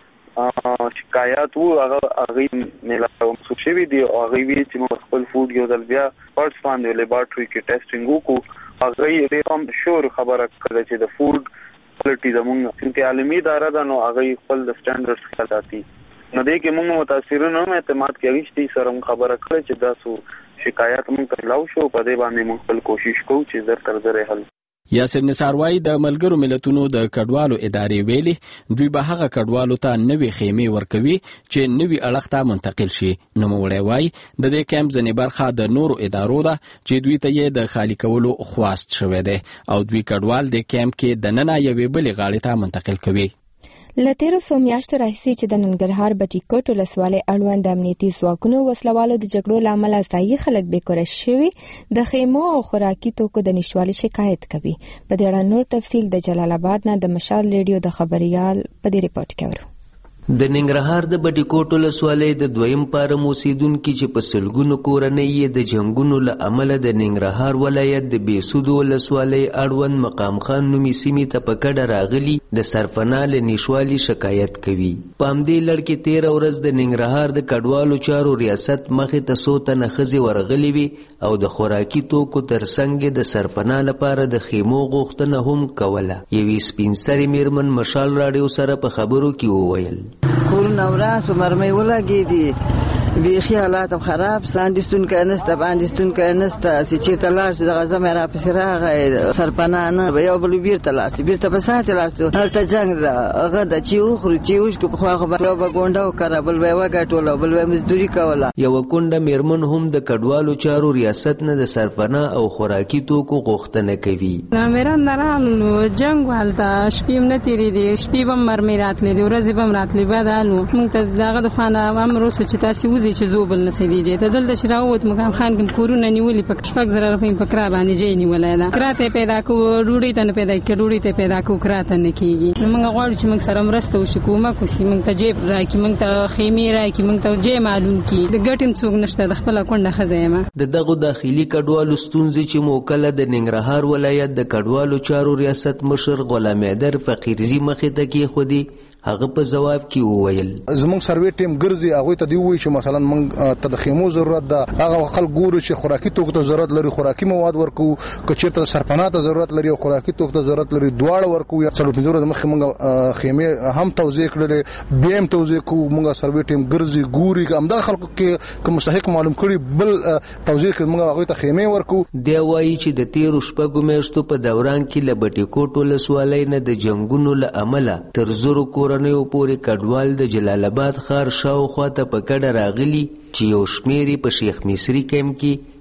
سره شکایت وو هغه ملاو سوچوي دي او هغه وی چې موږ خپل فود یو ځل بیا پرس باندې لیبارټري کې ټیسټینګ وکړو هغه یې هم شور خبره کړه چې د فود کوالټي زموږ چې عالمي اداره ده نو هغه خپل د سټانډرډز خیال ساتي نو دې کې موږ متاثرین هم اعتماد کوي چې سره خبره کړه چې تاسو شکایت موږ ته لاو شو په دې باندې موږ خپل کوشش کوو چې زر تر زر حل. یاسر نثار وای د ملګرو ملتونو د کډوالو ادارې ویلي دوی به هغه کډوالو ته نوې خیمې ورکوي چې نوې اړخ ته منتقل شي. نو وړي وای د دې کیمپ ځنې برخه د نورو ادارو ده چې دوی ته یې د خالی کولو خواست شوی دی او دوی کډوال د کیمپ کې د ننه یوې بلې غاړې ته منتقل کوي. لتیرو سومیاشتو راځي چې د ننګرهار بټي کوټ ولسوالۍ اړوند امنیتي ځواکونو وسلوالو د جګړو لامل ځایي خلک بیکاره شوي د خیمو او خوراکي توکو د نشټوالي شکایت کوي. په دې اړه نور تفصیل د جلال آباد نه د مشال ریډیو د خبريال په دې ریپورت کې ورو. د ننګرهار د بټي کوټ ولسوالۍ د دویم پاره اوسیدونکو چې په سلګونو کورنۍ د جنگونو له امله د ننګرهار ولایت د بیسود ولسوالۍ اړوند مقام خان نومي سیمې ته په کډه راغلي د سرپناه له نشوالي شکایت کوي. په همدې لړ کې 13 ورځ د ننګرهار د کډوالو چارو ریاست مخې ته څو تنه ښځې ورغلي وي او د خوراکي توکو ترڅنګ د سرپناه لپاره د خیمو غوښتنه هم کوله. یوې سپین سرې میرمن مشال راډیو سره په خبرو کې وویل کورونه وران سو مرمۍ ولګېدې بیخي حالات خراب ساندستون کې نسته باندستون کې نسته چې چیرته لاړ شو د غزه مې را پسې راغی سرپناه نه یو بل بیرته لاړ شو بیرته په ساعت لاړ شو هلته جنگ ده هغه د چې وخورو چې وشکو په خواغه به یو به ګونډه وکړه بل به یې وګټوله بل به یې مزدوري کوله. یوه کونډه میرمن هم د کډوالو چارو ریاست نه د سرپناه او خوراکي توکو غوښتنه کوي. میران درالو جنگ هلته شپې هم نه تېرېدې شپې به هم مرمۍ راتلې دي ورځې به هم راتلې بد حالو موږ ته د هغه د خوانه امر وسو چې تاسې وځئ چې زو بل نسې دیجې ته دلته چې راووت مقام خان کې کورونه نیولي په 6,000 روپۍ په کرا باندې ځای نیولی ده کرا ته پیدا کوو ډوډۍ ته نه پیدا کېږي ډوډۍ ته پیدا کوو کرا ته نه کېږي. نو موږ غواړو چې موږ سره مرسته وشي کومک وسي موږ ته جیب راکړي موږ ته خیمې راکړي موږ ته ځای معلوم کړي د ګټې هم څوک نشته د خپله کونډه ښځه یم. د دغو داخلي کډوالو ستونزې چې موکله د ننګرهار ولایت د کډوالو چارو ریاست مشر غلام حیدر فقیرزي مخې ته کېښودې هغه په جواب کې وویل زموږ سروې ټیم ګرځي هغه ته دی وایي چې مثلا موږ ته د خیمو ضرورت ده هغه خلک ګوري چې خوراکي توکو ته ضرورت لري خوراکي مواد ورکو کچې ته سرپناه ته ضرورت لري او خوراکي توکو ته ضرورت لري دواړه ورکو یا څلور پنځه ورځې مخکې موږ خیمې هم توزیع کړلې بیا هم توزیع کوو موږ سروې ټیم ګرځي ګوري همدغه خلکو کې که مستحق معلوم کړي بل توزیع کړي موږ هغوی ته خیمې ورکو. دی وایي چې د تیرو شپږو میاشتو په دوران کې له بټي کوټ ولسوالۍ نه د جنګونو له امله تر زرو کورنیو پورې کډوال د جلال آباد ښار شاوخوا ته په کډه راغلي چې یو شمېر په شیخ مصري کیمپ کې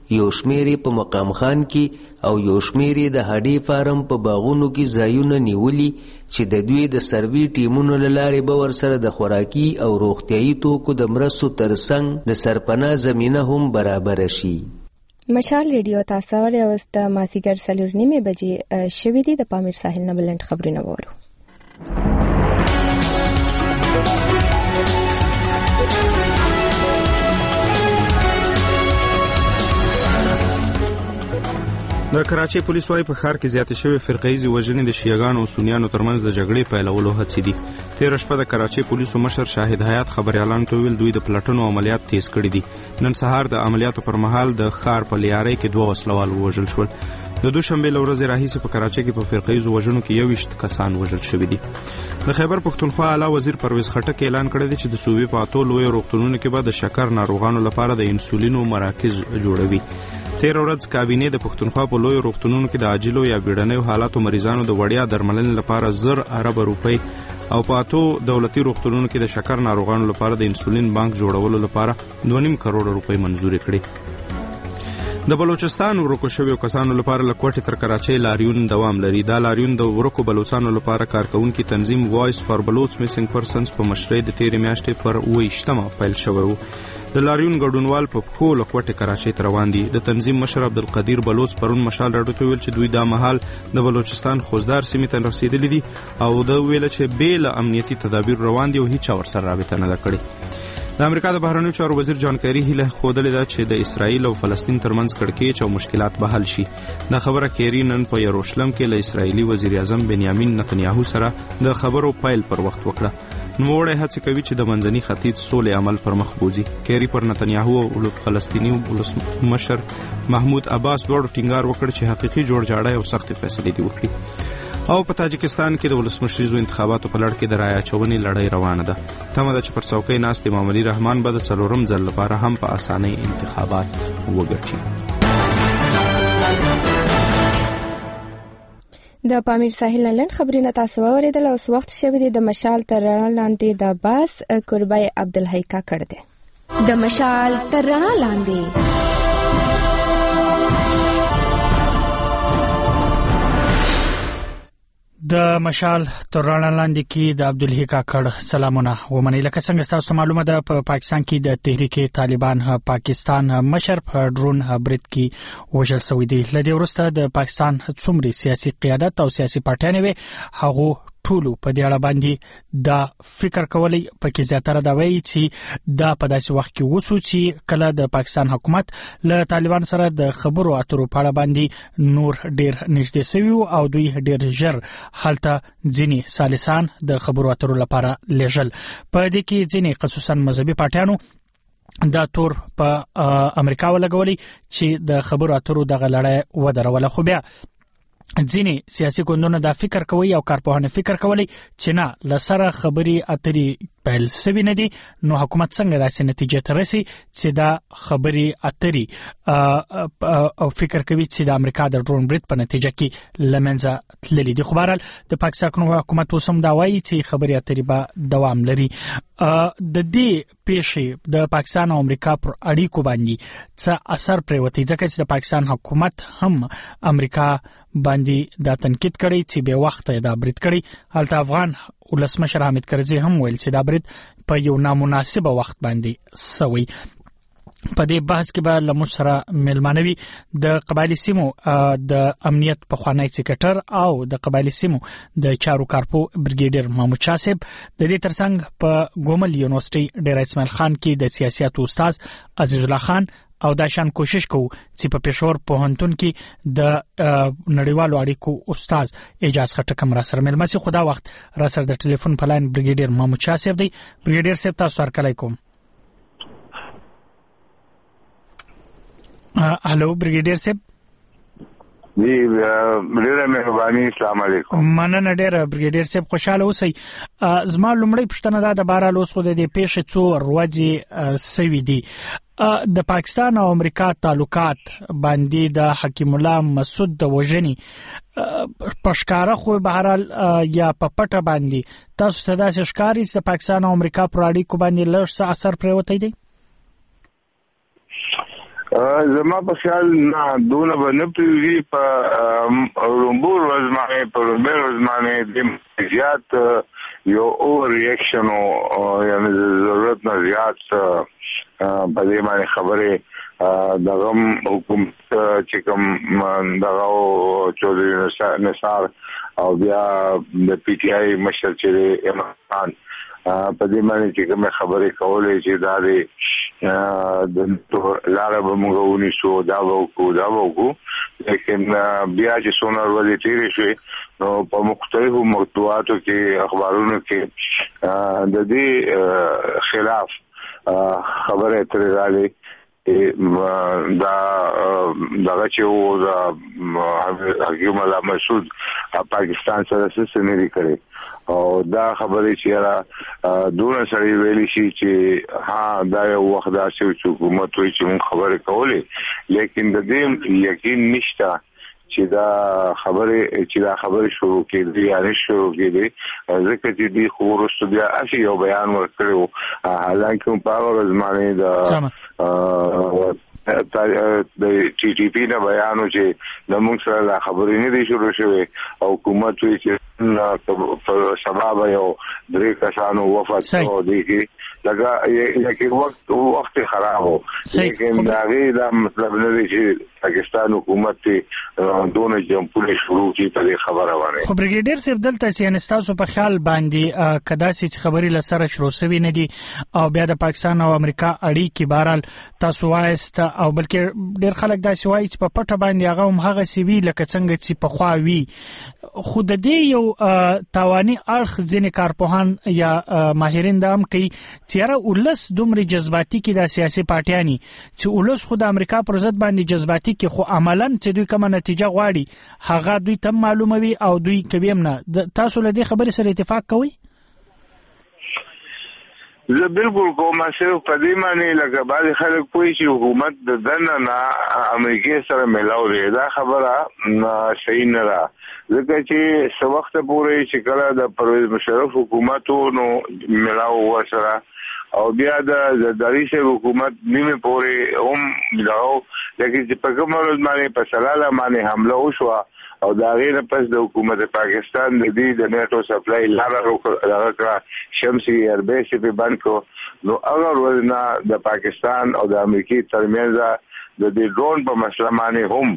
یو شمېر په مقام خان کې او یو شمېر د هډې فارم په باغونو کې ځایونه نیولي چې د دوی د سروي ټیمونو له لارې به ورسره د خوراکي او روغتیایي توکو د مرستو ترڅنګ د سرپناه زمینه هم برابره شي. مشال ریډیو تاسو اوست مازیګر 4:30 بجې شوې دي. د پامیر ساحل نه بلند خبرونه وورو. د کراچۍ پولیس وايي په ښار کې زیاتې شوې فرقه‌ایزې وژنې د شیعهګانو او سنیانو ترمنځ د جګړې پیلولو هڅې دي. تېره شپه د کراچۍ پولیسو مشر شاهد حیات خبریالانو ته ویل دوی د پلټنو عملیات تیز کړي دي. نن سهار د عملیاتو پر مهال د ښار په لیارۍ کې 2 وسلوال ووژل شول. د دوشنبې له ورځې راهیسې په کراچۍ کې په فرقه‌ایزو وژنو کې 21 کسان وژل شوي دي. د خیبر پښتونخوا اعلی وزیر پرویز خټک اعلان کړی دی چې د صوبې په 8 لویو روغتونونو کې به د شکر ناروغانو لپاره د انسولینو مراکز جوړوي. تیر ورځ کابینې د پښتونخوا په لویو روغتونونو کې د عاجلو یا بیړنیو حالاتو مریضانو د وړیا درملنې لپاره 1000 ارب روپۍ او په 8 دولتي روغتونونو کې د شکر ناروغانو لپاره د انسولین بانک جوړولو لپاره 2.5 کروڑ روپۍ منزوري کړې. د بلوچستان ورکو شویو کسانو لپاره له کوټې تر کراچۍ لاریون دوام لري. دا لاریون د ورکو بلوچستانو لپاره کارکونکي تنظیم وایس فار بلوچ میسنګ پرسنز په مشرۍ د تیرې میاشتې پر 28 پیل شوی و. د لاریون ګډونوال په پښو له کوټې کراچۍ ته روان دي. د تنظیم مشر عبدالقدیر بلوچ پرون مشال راډیو ته ویل چې دوی دا مهال د بلوچستان خوزدار سیمې ته رسیدلي دي او د ویل چې بې له امنیتي تدابیر روان دي او هیڅ ورسره رابطه نه ده کړې. د امریکا د بهرنیو چارو وزیر جان کیری هیله ښودلې ده چې د اسرایل او فلسطین ترمنځ کړکېچ او مشکلات به حل شي. دا خبره کیری نن په یروشلم کې له اسرایلی وزیر اعظم بنیامین نتنیاهو سره د خبرو پیل پر وخت وکړه. نوموړی هڅه کوي چې د منځني ختیځ سولې عمل پر مخ بوځي. کیری پر نتنیاهو او فلسطیني ولسمشر محمود عباس دواړو ټینګار وکړ چې حقیقي جوړجاړی او سختې فیصلې دي وکړي. او په تاجکستان کې د ولسمشریزو انتخاباتو په لړ کې د رایه اچونې لړۍ روانه ده. تمه ده چې پر څوکۍ ناست امام علي رحمان به د 4م ځل لپاره هم په اسانۍ انتخابات وګټي. د پامیر ساحل نن خبرونه تاسو اوریدل. اوس وخت شوی دی د مشال تر رڼا لاندې د باس قربای عبدالحی کاکړ دی. د مشال تر رڼا لاندې د مشال تر رڼا لاندې کې د عبدالحی کاکړ سلامونه ومنئ. لکه څنګه تاسو معلومه ده په پاکستان کې د تحریک طالبان پاکستان مشر په ډرون برید کې وژل شوی دی. لدې وروسته د پاکستان څومره سیاسي قیادت او سیاسي پارټیان وي هغه ټولو په دې اړه باندې دا فکر کولی پکې زیاتره دا وایي چې دا په داسې وخت کې وسو چې کله د پاکستان حکومت له طالبان سره د خبرو اترو په اړه باندې نور ډیر نږدې شوی او دوی ډیر ژر حالته ځینی سالسان د خبرو اترو لپاره لېږل. په دې کې ځینی خصوصا مذهبي پارټیانو دا تور په امریکا ولګولي چې د خبرو اترو دغه لړۍ ودروله. خو بیا ځینې سیاسي ګوندونه دا فکر کوي او کارپوهانه فکر کوي چې نه لسره خبري اترې پیل سوي نه دي نو حکومت څنګه داسې نتیجه ته رسي چې دا خبري اترې او فکر کوي چې د امریکا د ډرون برید په نتیجه کې لمنځه تللي دي. خو بهرحال د پاکستان حکومت اوس هم دا وایي چې خبري اترې به دوام لري. د دې پیښې د پاکستان او امریکا پر اړیکو باندې څه اثر پریوتی ځکه چې د پاکستان حکومت هم امریکا باندې دا تنقید کړي چې به وخت دا برید کړي. هلته افغان ولسمشر حامد کرزي هم ویل چې دا برید په یو نامناسبه وخت باندې سوی. په دې بحث کې به له موږ سره مېلمانوي د قبایلي سیمو د امنیت پخوانی سکرټر او د قبایلي سیمو د چارو کارپو برګیډیر محمود شاه صاحب. د دې ترڅنګ په ګومل یونیورسيټي ډیر اسماعیل خان کې د سیاست استاد عزیز الله خان او دا شان کوشش کوو چې په پېښور پوهنتون کې د نړیوالو اړیکو استاد اجازه خټک هم را سره مېلمه سي. خدا وخت را سره د ټلیفون په لاین برګیډیر محمود شاه صاحب دی. برګیډیر صاحب تاسو هر کله کوم. هالو برګیډیر صاحب. جی ډیره مهرباني. السلام علیکم. مننه ډیره برګیډیر صاحب خوشاله اوسئ. زما لومړی پوښتنه دا د بهرحال اوس خو د دې پیښې څو ورځې سوي دي. د پاکستان او امریکا تعلقات باندې د حکیم الله مسعود د وژنې پښکاره خو بهرحال یا په پټه باندې تاسو ته داسې ښکاري چې د پاکستان او امریکا پر اړیکو باندې لږ څه اثر پریوتی دی؟ زما په خیال نه دونه باندې پیږي په رومبور ورځمانه په رومبور ورځمانه د زیات یو اور ریاکشن او یعنی ضرورت نه زیات په دې باندې خبره دغه حکومت چې کوم دغه چودري نثار او بیا د پی ټی آی مشر چې امام په دې باندې چې کوم خبرې کولې چې دا د لاره به موږ ونیسو دا وکړو لیکن بیا چې څونه ورځې تیرې شوې نو په مختلفو موضوعاتو کې اخبارونو کې د دې خلاف خبره ترې راغلې دا دغه چې و دا حکیم الله مسعود پاکستان سره څه نه لري او دا خبرې چې را دونه سړي ویلي شي چې ها دا یو وخت دا چې حکومت وایي چې موږ خبرې کولې لیکن د دې یقین نشته چې دا خبره شروع کېږي یعنی شروع کېږي ځکه چې دی خو ورسته بیا اسی یو بیان ورکړو حالانکه په هغه ورځ باندې د ټي ټي پی نه بیان و چې د موږ سره لا خبرې نه دي شروع شوې او حکومت وایي چې سبب یو درې کسانو وفات شو دي کې لکه وخت خراب و لیکن دا مطلب نه دی چې پاکستان حکومت دونه جمپونه شروع کی په خبره وانه خو بریګیډر صاحب دلته سینستاسو په خیال باندې کدا چې خبرې لسره شروع شوې نه دي او بیا د پاکستان او امریکا اړیکې بهرال تاسو وایست او بلکې ډېر خلک دا شوای چې په پټه باندې هغه هم هغه سی وی لکه څنګه چې په خوا وی خو د دې یو توانی اړخ ځینې کارپوهان یا ماهرین دا هم کوي چې را ولس دومره جذباتي کې د سیاسي پارټیانی چې ولس خو د امریکا پر ضد باندې جذباتي کې خو عملاً چې دوی کومه نتیجه غواړي هغه دوی ته معلوموي او دوی کوي هم نه تاسو له دې خبرې سره اتفاق کوئ زه بالکل کوم چې په دې معنی لکه بعض خلک کوئی چې حکومت د دننه نه امریکای سره ملاو دی دا خبره صحیح نه ده ځکه چې څو وخت پورې چې کله د پرویز مشرف حکومتو نو ملاو وسره او بیا د زرداری سے حکومت نیمه پورې هم داو لکه چې په کومه ورځ باندې په سلاله باندې حمله وشو او دا غیر پس د حکومت پاکستان د دې د نیټو سپلای لاره راکړه شمسي ایربیس په باندې نو هغه ورنه د پاکستان او د امریکای ترمنځ د دې ډرون په مسله باندې هم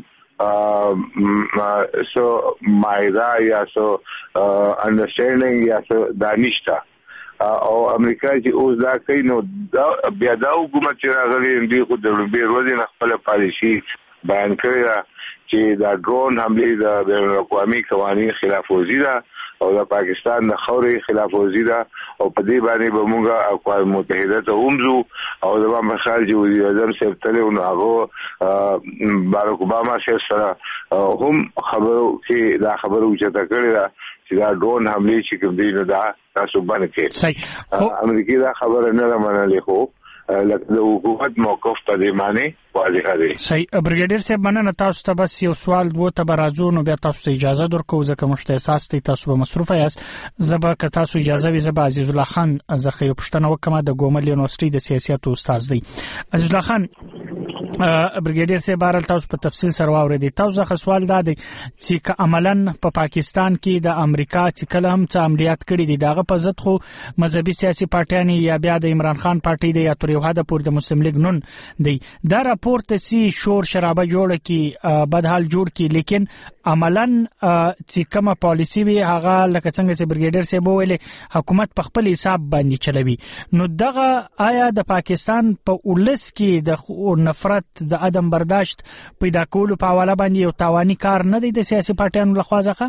سو مایدا یا سو انډرسټینډینګ یا سو دانشتا او امریکا چې اوس دا کوي نو بیا دا حکومت چې راغلي دی خو د لوبي ورځې نه خپل پالیسي بیان کړی چې دا ډرون حمله د بین الاقوامي قوانين خلاف ورزي ده او د پاکستان د خوري خلاف ورزي ده او په دې باندې به موږ اقوام متحده ته ومزو او د مخالف وزیر اعظم صاحب ته نو هغه باراک اوباما سره هم خبرو کې دا خبرو چې تا کړی دا چې دا ډرون حمله چې کوم دی نو دا تاسو باندې کې امریکا دا خبره نه منلې خو لکه د حکومت موقف په دې معنی واضح دی صحیح بریګیډر صاحب مننه تاسو ته بس یو سوال دوه ته راځو نو بیا تاسو ته اجازه درکو ځکه مشته احساس ته تاسو به مصروف یاست زبا که تاسو اجازه وي زبا عزیز الله خان زخه یو پښتنه وکم د ګومل یونیورسيټي د سیاست استاد دی عزیز الله خان بریګیډر صاحب بهر تاسو په تفصیل سره واورئ تاسو ځکه سوال دا دی چې عملاً په پاکستان کې د امریکا چې کله هم څه عملیات کړي دي دغه په ضد خو مذهبي سیاسي پارټیانی یا بیا د عمران خان پارټي دی یا تر یو حد پورې د مسلم لیگ نون دی دا راپورټ سي شور شرابه جوړ کی بدحال جوړ کی لیکن عملاً چې کومه پالیسی وی هغه لکه څنګه چې بریګیډر صاحب ویلي حکومت په خپل حساب باندې چلوي نو دغه آیا د پاکستان په ولس کې د نفرت د عدم برداشت پیدا کولو په حواله باندې یو تاواني کار نه دی د سیاسي پارټیانو لخوا ځکه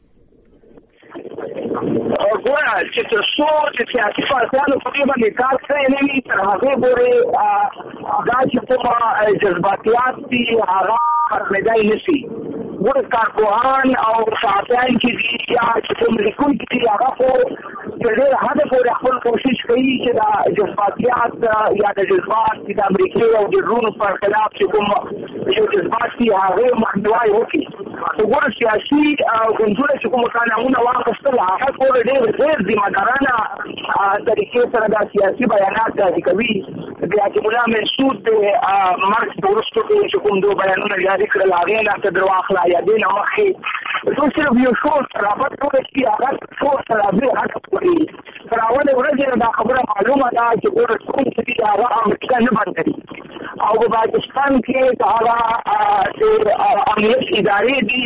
ګوره چې تاسو چې سیاسي پارټیانو په دې باندې کار کوي نه می تر هغه پورې هغه چې کومه جذباتيات دي هغه ختمېدای نشي ګوره کارپوهان او صحافیان چې یا چې کوم لیکون چې هغه په دې هغه پورې خپل کوشش کوي چې دا جذباتيات یا د جذبات د امریکای او د روس پر خلاف چې کوم یو جذبات دي هغه مخنیوي وکړي وګوره سیاسي ګوندونه چې کوم قانونونه واخیستل هغه ټول ډېر ذمہ دارانه طریقې سره د سیاسي بیانات کوي بیا چې مولا مسعود مرګ ورستو کې چې کوم دوه بیانونه جاری کړل هغه نه تر واخلا یا دین مخې نو صرف یو شورت رابط کوي چې هغه شورت راځي هغه کوي فراونه ورځ دا خبره معلومه ده چې ګور کوم چې هغه امریکا نه باندې او په پاکستان کې هغه چې امنیت ادارې دي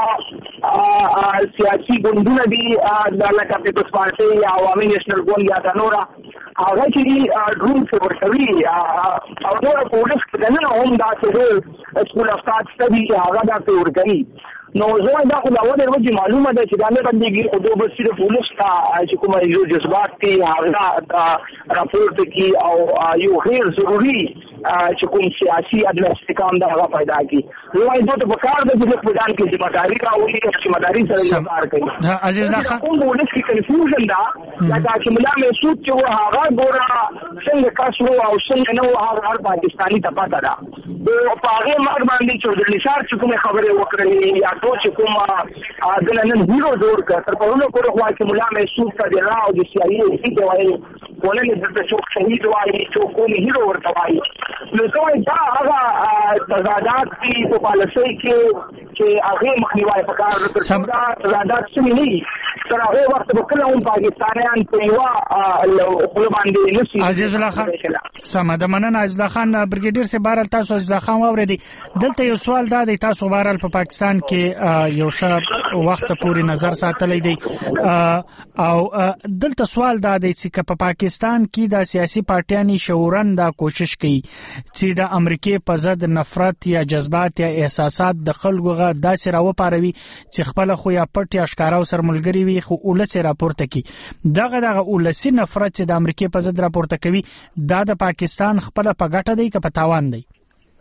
یا سیاسي ګوندونه دي د لکه پیپلز پارټي یا عوامي نېشنل ګوند یا د نورا هغه چې ډرون څه ورکوي او نور پولیس کې نه هم دا چې سکول اف ثاټ سټډي هغه دا څه ورکوي نو زه دا خو دا ورته معلومه ده چې دا نه بنديږي او دوه بسره پولیس ته چې کومه یو جذبات کې هغه راپورټ کی او یو غیر ضروري چې کوم سیاسي عدل استحکام دا هغه پیدا کی نو وايي دوی په کار د دې په ځان کې ذمہ داری راوړي چې ذمہ داری سره کار کوي عزیز الله خان کوم پولیس کې کنفیوژن دا چې مولا مسعود چې هغه ګورا څنګه کاسو او څنګه نو هغه پاکستانی ته پاتہ ده او په هغه مرګ باندې چې د نثار چې کومه خبره وکړي یا ټول چې کومه دلنن هیرو جوړ کړ تر په نو کومه خوا چې مولا مسعود ته د راو د سیاسي چې وایي ولې د څوک شهید وایي چې کوم هیرو ورته وایي نو څنګه دا هغه تضادات دي په پالیسي کې چې هغه مخنیوي پکار د تضادات څه نه تر هغه وخت به کله هم پاکستانیان په یو خپل باندې نشي عزیز الله خان سمه د مننه عزیز الله خان برګیډیر سي بهرال تاسو عزیز الله خان واورېدي دلته یو سوال دا دی تاسو بهرال په پاکستان کې یو ښه وخت پورې نظر ساتلی دی او دلته سوال دا دی چې په پاکستان کې د سیاسي پارټیانو شعورن دا کوشش کوي چې د امریکای په ضد نفرت یا جذبات یا احساسات د خلکو غا داسې راوپاروي چې خپل خو یا پټ یا ښکارا سر ملګری وي خو اولس راپورته کوي دغه اولسي نفرت چې د امریکای په ضد راپورته کوي دا د پاکستان خپل په ګټه دی که په تاوان دی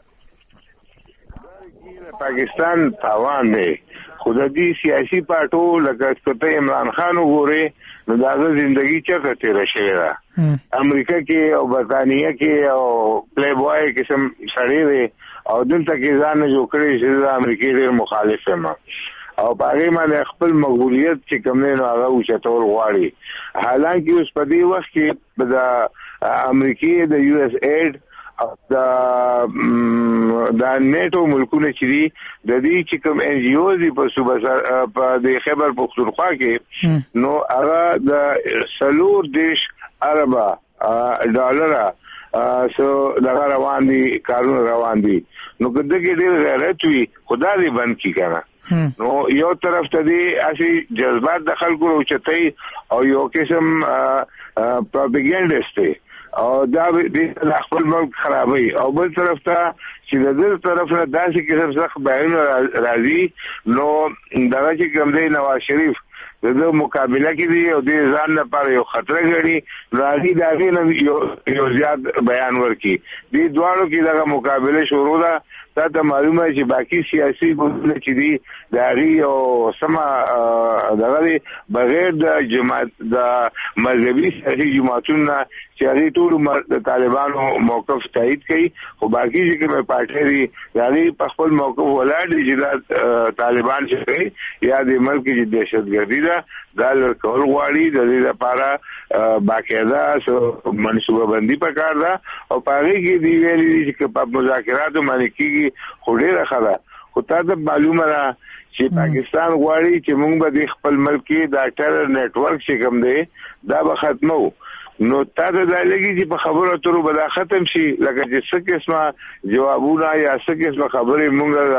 پاکستان تاوان دی خو د دې سیاسي پارټو لکه څنګه عمران خان وګوره نو داغه ژوندۍ چیرته تیر شوی ده امریکا کې او برتانیې کې او پلی بوای قسم سړی دی او دلته کې ځان جوړ کړی چې د امریکای ډېر مخالف یم او باغې باندې خپل مقبولیت چې کوم نه هغه اوچتول غواړي حالانکه اوس په دې وخت کې د امریکای د یو اس ایډ د نیټو ملکونه چې دي د دې چې کوم ان جی اوز په صوبه په د خیبر پختونخوا کې نو هغه د سلور دیش اربا ډالر سو دغه روان دي کارونه روان دي نو کله کې ډېر غیرت وي خدا دې بند کی کنه نو یو طرف ته دی اسی جذبات د خلکو اوچتای او یو قسم پروپاګانډیست او دا د خپل ملک خرابوي او بل طرف ته چې د دې طرف نه داسې قسم څخه بیان راځي نو دغه چې کوم دی نواز شریف د مقابله کې دی او د ځان لپاره یو خطر غړي راځي دا نه یو زیات بیان ورکي دي دواړو کې دغه مقابله شروع ده دا ته معلومه چې باقي سیاسي ګوندونه چې دي داغي او سما دغه بغیر د جماعت د مذهبي سیاسي جماعتونو چې هغه ټول د طالبانو موقف تایید کوي خو باقي چې کومه پارټي دي داغي په خپل موقف ولاړ دي چې طالبان چې کوي یا د ملک کې دهشتګردي دا لکول غواړي د دې لپاره باقاعده منصوبه بندي پکار ده او پاره کې دی ویلي چې په مذاکراتو باندې کېږي خو ډیره خلا خو تاسو معلومه ده چې پاکستان غواړي چې موږ به خپل ملک کې دا ټر نتورک چې کوم دی دا به ختمو نو تاسو دا لګي چې په خبرو اترو به دا ختم شي لکه چې څه قسمه جوابونه یا څه قسمه خبرې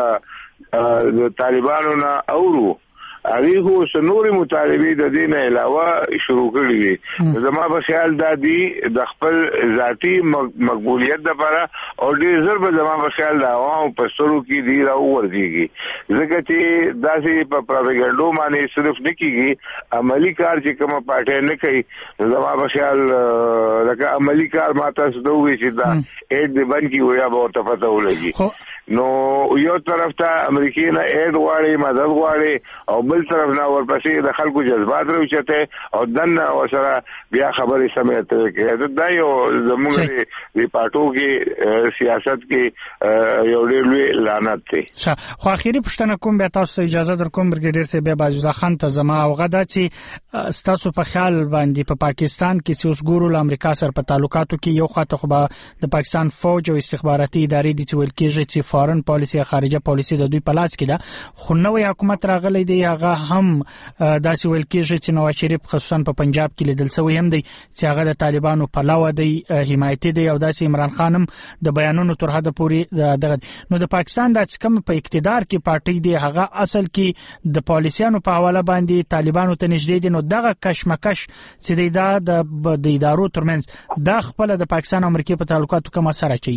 موږ د طالبانو نه اورو هغه خو سنوري مطالبه د دین علاوه شروع کړی دي زما په خیال دا دی د خپل ذاتی مقبولیت لپاره او ډیر زر به زما په خیال دا عوام په سرو کې دی راو ورځيږي ځکه چې داسې په پروپاګاندا باندې صرف نه کیږي عملی کار چې کومه پارټي نه کوي زما په خیال لکه عملی کار ماته ستوي چې دا اې د باندې ویا به ورته پته ولګي نو یو طرف ته امریکای نه اډ غواړي مدد غواړي او بل طرف نه ورپسې د خلکو جذبات راوچته او دنه وسره بیا خبرې سمېته کې دا یو زموږ د پارټو کې سیاست کې یو ډېر لوی لعنت دی. خو اخیری پښتنه کوم به تاسو اجازه درکوم برګیډیر صاحب باجوزا خان ته زما او غدا چې تاسو په خیال باندې په پاکستان کې چې اوس ګورو له امریکا سره په تعلقاتو کې یو خاطر خو د پاکستان فوج او استخباراتي ادارې د چول کېږي چې فارن پالیسی خارجه پالیسی د دوی په لاس کې ده خو نوې حکومت راغلی دی هغه هم داسې ویل کېږي چې نواز شریف خصوصا په پنجاب کې لیدل شوی هم دی چې هغه د طالبانو پلاوه دی حمایتي دی او داسې عمران خان هم د بیانونو تر حد پورې دغه نو د پاکستان د کم په اقتدار کې پارټي دی هغه اصل کې د پالیسیانو په حواله باندې طالبانو ته نږدې دي نو دغه کشمکش چې د ادارو ترمنځ د خپل د پاکستان او امریکا په تعلقاتو کوم اثر اچي.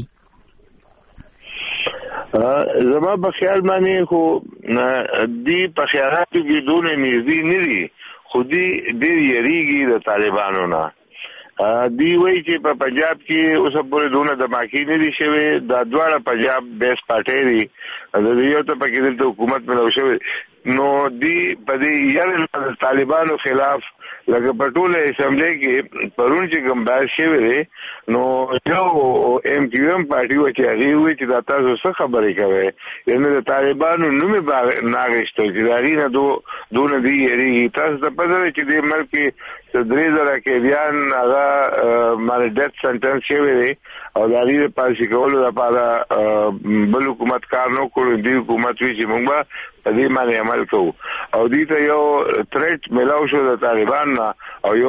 زما په خیال باندې خو دی په خیالاتو کې دونه نږدې نه دي خو دی ډېر یریږي د طالبانو نه. دی وایي چې په پنجاب کې اوس پورې دونه دماکي نه دي شوی دا دواړه پنجاب بیس پارټي دي د یو ته پکې د حکومت ملو شوی نو دی په دې یاره طالبانو خلاف لکه په ټوله اسمبلی کې پرون چې کوم بحث شوی دی نو یو ایم کیو ایم پارټي و چې هغه وی چې دا تاسو څه خبرې کوي یعنی د طالبانو نوم ناغشته چې دا غي نه دونه دی یریږي تاسو ته پته ده چې د ملک کې 3000 کې بیان هغه مال ډیث سنټنس شوی دی او دا غي په پالیسي کولو لپاره بل حکومت کار نه کړو دی حکومت وی چې موږ په دې باندې عمل کوو او دې ته یو تھریټ ملاو شو د طالبان او یو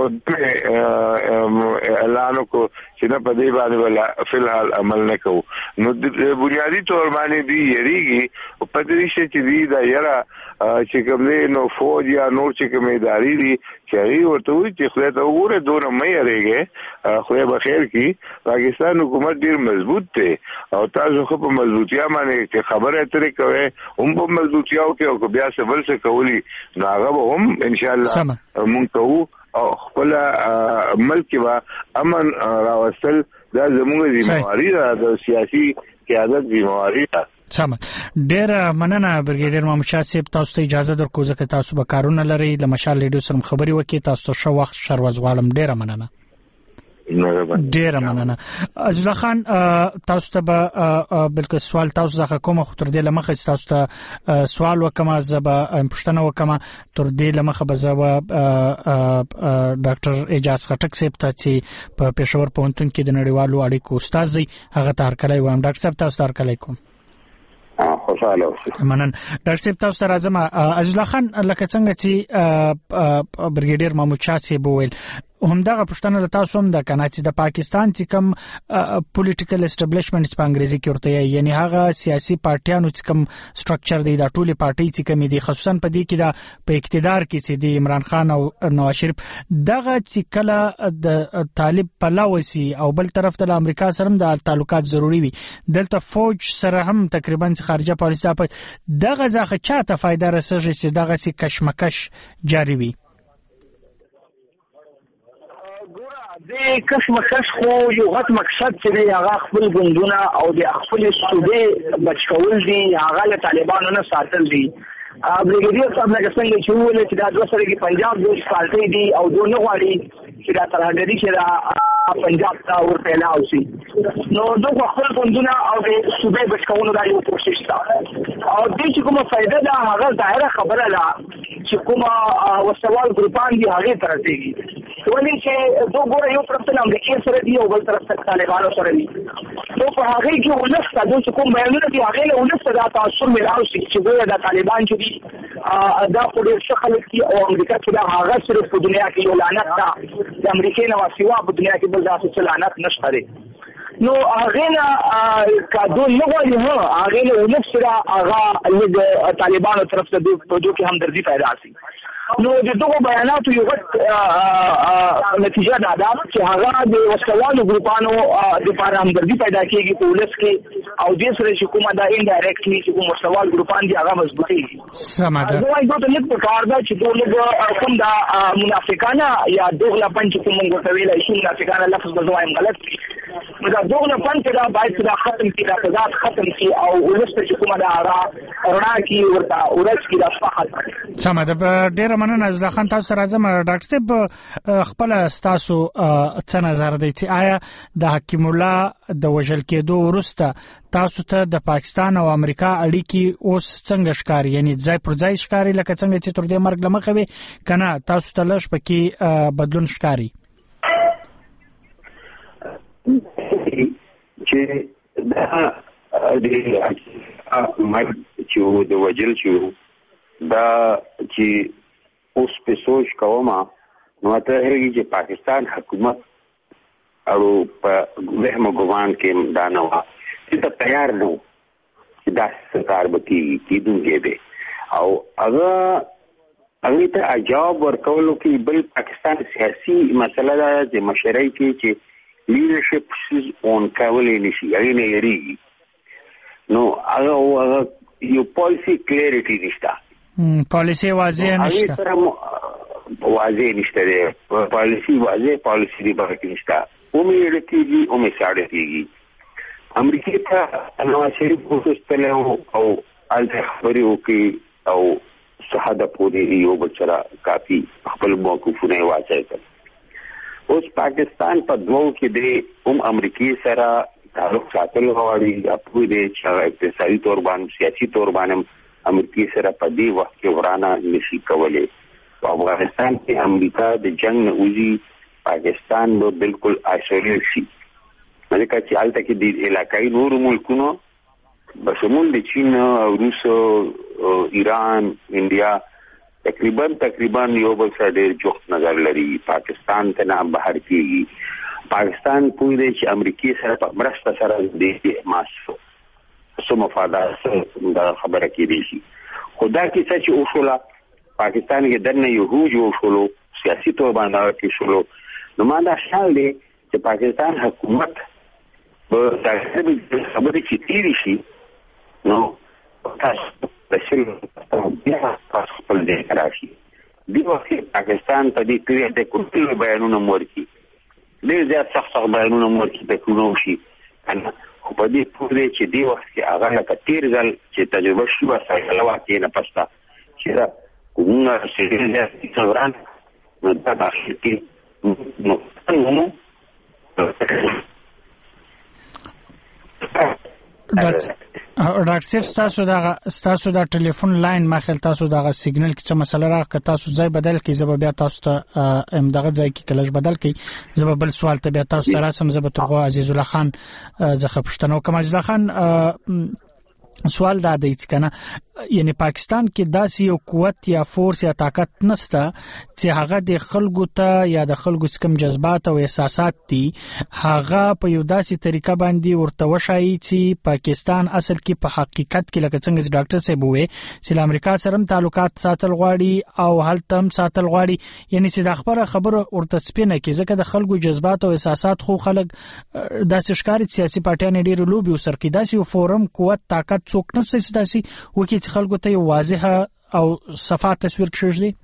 اعلان کو چې نه په دې باندې ولا فلحال عمل نه کوو نو بنیادی تور باندې دی یریږي او په دې شي چې دی دا یاره چې کوم نو فوج یا نور چې کوم ادارې دي چې هغه ورته وي چې خو ته وګوره دونه مې یریږي خو به خیر کی پاکستان حکومت ډیر مضبوط دی او تاسو خو په مضبوطیا باندې خبره اترې کوي هم په مضبوطیا او کو بیا څه بل څه کولی نو هغه هم ان شاء الله مونږ کوو او خپل ملک با امن راوستل دا زموږ ذمہواری ده د سیاسي قیادت ذمہواری ده. سم ډیر مننه برګیډیر محمد شاه صاحب تاسو ته اجازه درکو ځکه تاسو به کارونه لري د مشال ریډیو سره خبري وکړي تاسو ته شو وخت شروز غواړم ډیر مننه. ډیر مننه. عزیز الله خان تاسو ته به بلکې سوال تاسو ځخه کوم خو تر دې لمخه تاسو ته سوال وکم زبا پښتنه وکم تر دې لمخه به زبا ډاکټر اجازه خټک صاحب ته چې په پېښور پوهنتون کې د نړیوالو اړیکو استاد دی هغه ته هرکلی وایم. ډاکټر صاحب تاسو ته هرکلی کوم. خوشاله اوسئ. مننه. ډاکټر صاحب تاسو ته راځم. عزیز الله خان لکه څنګه چې برګیډیر محمود شاه صاحب وویل همدغه پښتنه له تاسو هم د کنه چې د پاکستان چې کوم پولیټیکل اسټابلیشمنټ په انګریزي کې ورته یعنی هغه سیاسي پارټیانو چې کوم سټرکچر دی د ټولي پارټي چې کوم دي خصوصا په دې کې د په اقتدار کې چې د عمران خان او نواز شریف دغه چې کله د طالب پلاوسی او بل طرف ته امریکا سره هم د تعلقات ضروری وي دلته فوج سره هم تقریبا خارجه پالیسي په دغه ځخه چاته فائدہ رسېږي چې دغه سي کشمکش جاری وي. د کشمکش خو یو غټ مقصد چې دی هغه خپل ګوندونه او د خپل صوبې بچ کول دي هغه له طالبانو نه ساتل دي. برګیډیر صاحب لکه څنګه چې وویل چې دا دوه سره کې پنجاب د پارټي دي او دوه نه غواړي چې دا ترهګری چې دا پنجاب ته ورته لاوسي نو دوه خپل ګوندونه او د صوبې بچ کولو دا یو کوشش ده او د چې کومه فائدہ ده هغه ظاهره خبره ده چې کومه وسوال ګروپان دي هغه تر رسیږي ولې چې دوه ګوره یو طرف ته امریکا سره دی او بل طرف ته طالبانو سره دی نو په هغه کې ولسته د کوم بیانونه دي هغه له ولسته دا تاثیر ملو شي چې د طالبان چې دي دا په ډېر ښه خلک دي او امریکا چې دا هغه صرف په دنیا کې یو لعنت ده د امریکا نه سوا په دنیا کې بل ځای لعنت نشته دی نو هغه نه کادو نه وایي هغه له ولسته هغه د طالبانو طرف ته د توجه کې همدردي پیدا شي نو د دغه بیاناتو یو نتیجه دا ده چې هغه د وسوالو ګروپانو د لپاره همدردي پیدا کیږي په ولس کې او د سره چې کومه دا انډایرکټلی چې کوم وسوال ګروپان دي هغه مضبوطي سماده دوی دوی ته لیک کار دا چې دوی کوم دا منافقانه یا دوغلا پنځ کوم غوټوي لا شي منافقانه لفظ به زوایم غلط دا دوغه فن چې دا باید دا ختم کی دا تضاد ختم کی او ولسته چې کومه دا رڼا کی ورته ورځ کی دا فقط سمه ده. ډیره مننه زله خان، تاسو سره زما ډاکټر صاحب خپل تاسو څه نظر دی چې آیا د حکیم الله د وژل کېدو وروسته تاسو ته د پاکستان او امریکا اړیکې اوس څنګه ښکاري، یعنی ځای پر ځای ښکاري لکه څنګه چې تر دې مرګ لمخه وي کنه تاسو ته لږ پکې بدلون ښکاري؟ چې دا د مرګ چې د وژل چې دا چې اوس په سوچ کومه نو ته هغه چې پاکستان حکومت او په وهم ګوان کې دا نو چې تیار نو چې دا سرکار به کېدونکې دی او هغه ته جواب ورکولو کې بل پاکستان سیاسي مسله ده چې مشرۍ کې چې لیډرشپ اون کولای نشي هغه نه یریږي نو هغه یو پالیسی کلیریټي نشته، پالیسی واضح نشته، واضح نشته دی پالیسی واضح پالیسی دی باندې نشته امید کیږي امید ساړه کیږي امریکای ته نواز شریف کوښښ او الته خبرو کې او صحاده پورې یو بچرا کافي خپل موقفونه واچای کړ. اوس پاکستان په دوو کې د امریکای سره تعلق ساتل غواړي خپل د اقتصادي تور باندې سیاسي تور باندې امریکای سره په دې وخت کې ورانه نشي کولای. په افغانستان کې امریکا د جنگ نه وځي پاکستان به بالکل آیسولیټ شي ځکه چې حالت کې د علاقائی نور ملکونو بشمول د چین او روس ایران انډیا تقریبا یو بل سره ډېر جوخت نظر لري. پاکستان ته نه بهر کیږي پاکستان پوی دی چې امریکای سره په مرسته سره د ماسو سو مفادات دا خبره کېږي شي خدا کې چې اوشولا پاکستان کې دنه یهود اوشولو سیاسي تور باندې کې شولو نو ما دا خیال دی چې پاکستان حکومت په دغه خبره کې تیری شي نو تاسو د شل بیا تاسو په دې راشي دی وخت پاکستان په دې کې د کوټلو بیانونه مورکی ډېر زیات سخت بیانونه مورکی د کونو شي خو په دې پورې چې دی وخت کې هغه لکه تیر ځل چې تجربه شو وسایل واکې نه پستا چې دا کومه سیریزه څوران نو دا اخر کې نو ډاکټر صاحب تاسو دا ټلیفون لاین ماخل تاسو دا سیګنل کې څه مسله راکړه تاسو ځای بدل کې زب بیا تاسو ته امدغه ځای کې کلش بدل کې زب بل سوال ته بیا تاسو سره سم زب ترغو عزیز الله خان زخه پښتنو کوم عزیز الله خان سوال دا دی چې کنه یعنی پاکستان کې داسې یو قوت یا فورس یا طاقت نسته چې هغه د خلکو ته یا د خلکو څخه جذبات او احساسات دي هغه په یو داسې طریقه باندې ورته وشایي چې پاکستان اصل کې په حقیقت کې لکه څنګه چې ډاکټر صاحب وې چې امریکا سره تعلقات ساتل غواړي او هلته هم ساتل غواړي یعنی چې د خبره ورته سپینه کې ځکه د خلکو جذبات او احساسات خو خلک داسې ښکاري سیاسي پارټیان ډېر لوبي وسر کې داسې یو فورم قوت طاقت څوک نه سي داسې وکي چې خلکو ته یو واضح او صفات تصویر کښږ دي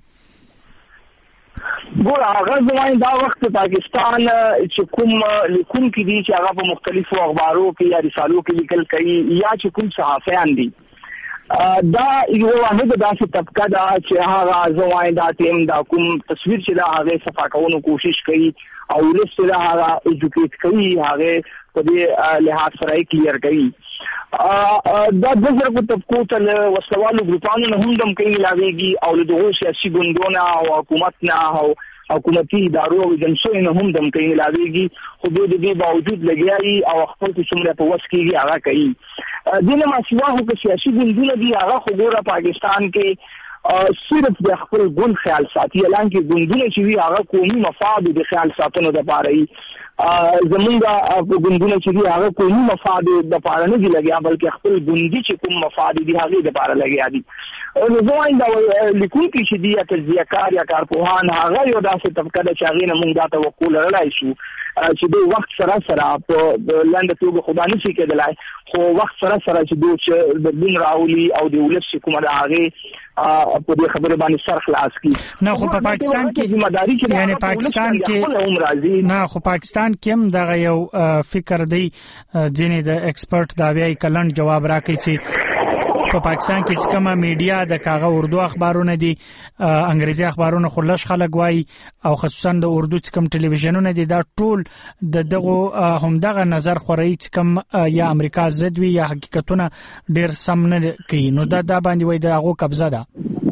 ګور هغه زموږ دا وخت پاکستان چې کوم لیکون کې دي چې هغه په مختلفو اخبارو کې یا رسالو کې لیکل کوي یا چې کوم صحافیان دي دا یو واحد داسې طبقه دا چې هغه زموږ دا ټیم دا کوم تصویر چې دا هغه صفا کولو کوشش کوي او لسته دا هغه ایجوکیټ کوي هغه په دې لحاظ سره کلیر کوي دا د زرګو طبقو ته وسوالو ګروپانو نه هم دم کوي لاويږي او له دغه سیاسي ګوندونو او حکومت نه او حکومتي ادارو او جنسو نه هم دم کوي لاويږي خو د دې باوجود لګیایي او خپل څومره په وس کېږي هغه کوي دنه ما سوا هو که سیاسي ګوندونه دي هغه خو ګوره پاکستان کې صرف د خپل ګوند خیال ساتي اعلان کې ګوندونه چې وی هغه قومي مفاد د خیال ساتنو د پاره زمونږ په ګوندونه چې وی هغه قومي مفاد د پاره نه دی لګیا بلکې خپل ګوندي چې کوم مفاد دي هغه د پاره لګیا دي نو زه وایم دا لیکونکي چې دي یا تجزیه‌کار یا کارپوهان هغه یو داسې طبقه ده چې هغې نه موږ دا توقع لرلی شو چې دوی وخت سره په لنډه توګه خو دا نشي کېدلی خو وخت سره چې دوی چې بدلون راولي او د ولس چې کومه ده هغې په دې خبره باندې سر خلاص کړي. نه خو په پاکستان کې یعنی پاکستان کې نه خو پاکستان کې هم دغه یو فکر دی ځینې د ایکسپرت دا بیا کلن جواب راکړي چې په پاکستان کې کومه میډیا د کاغه اردو اخبارونه دي انګریزي اخبارونه خلش خلک وای او خصوصا د اردو کوم ټلویزیونونه دي دا ټول دغه همدغه نظر خوري کوم یا امریکا ضد وي یا حقیقتونه ډیر سم نه کوي نو دا باندې وای دغه قبضه ده.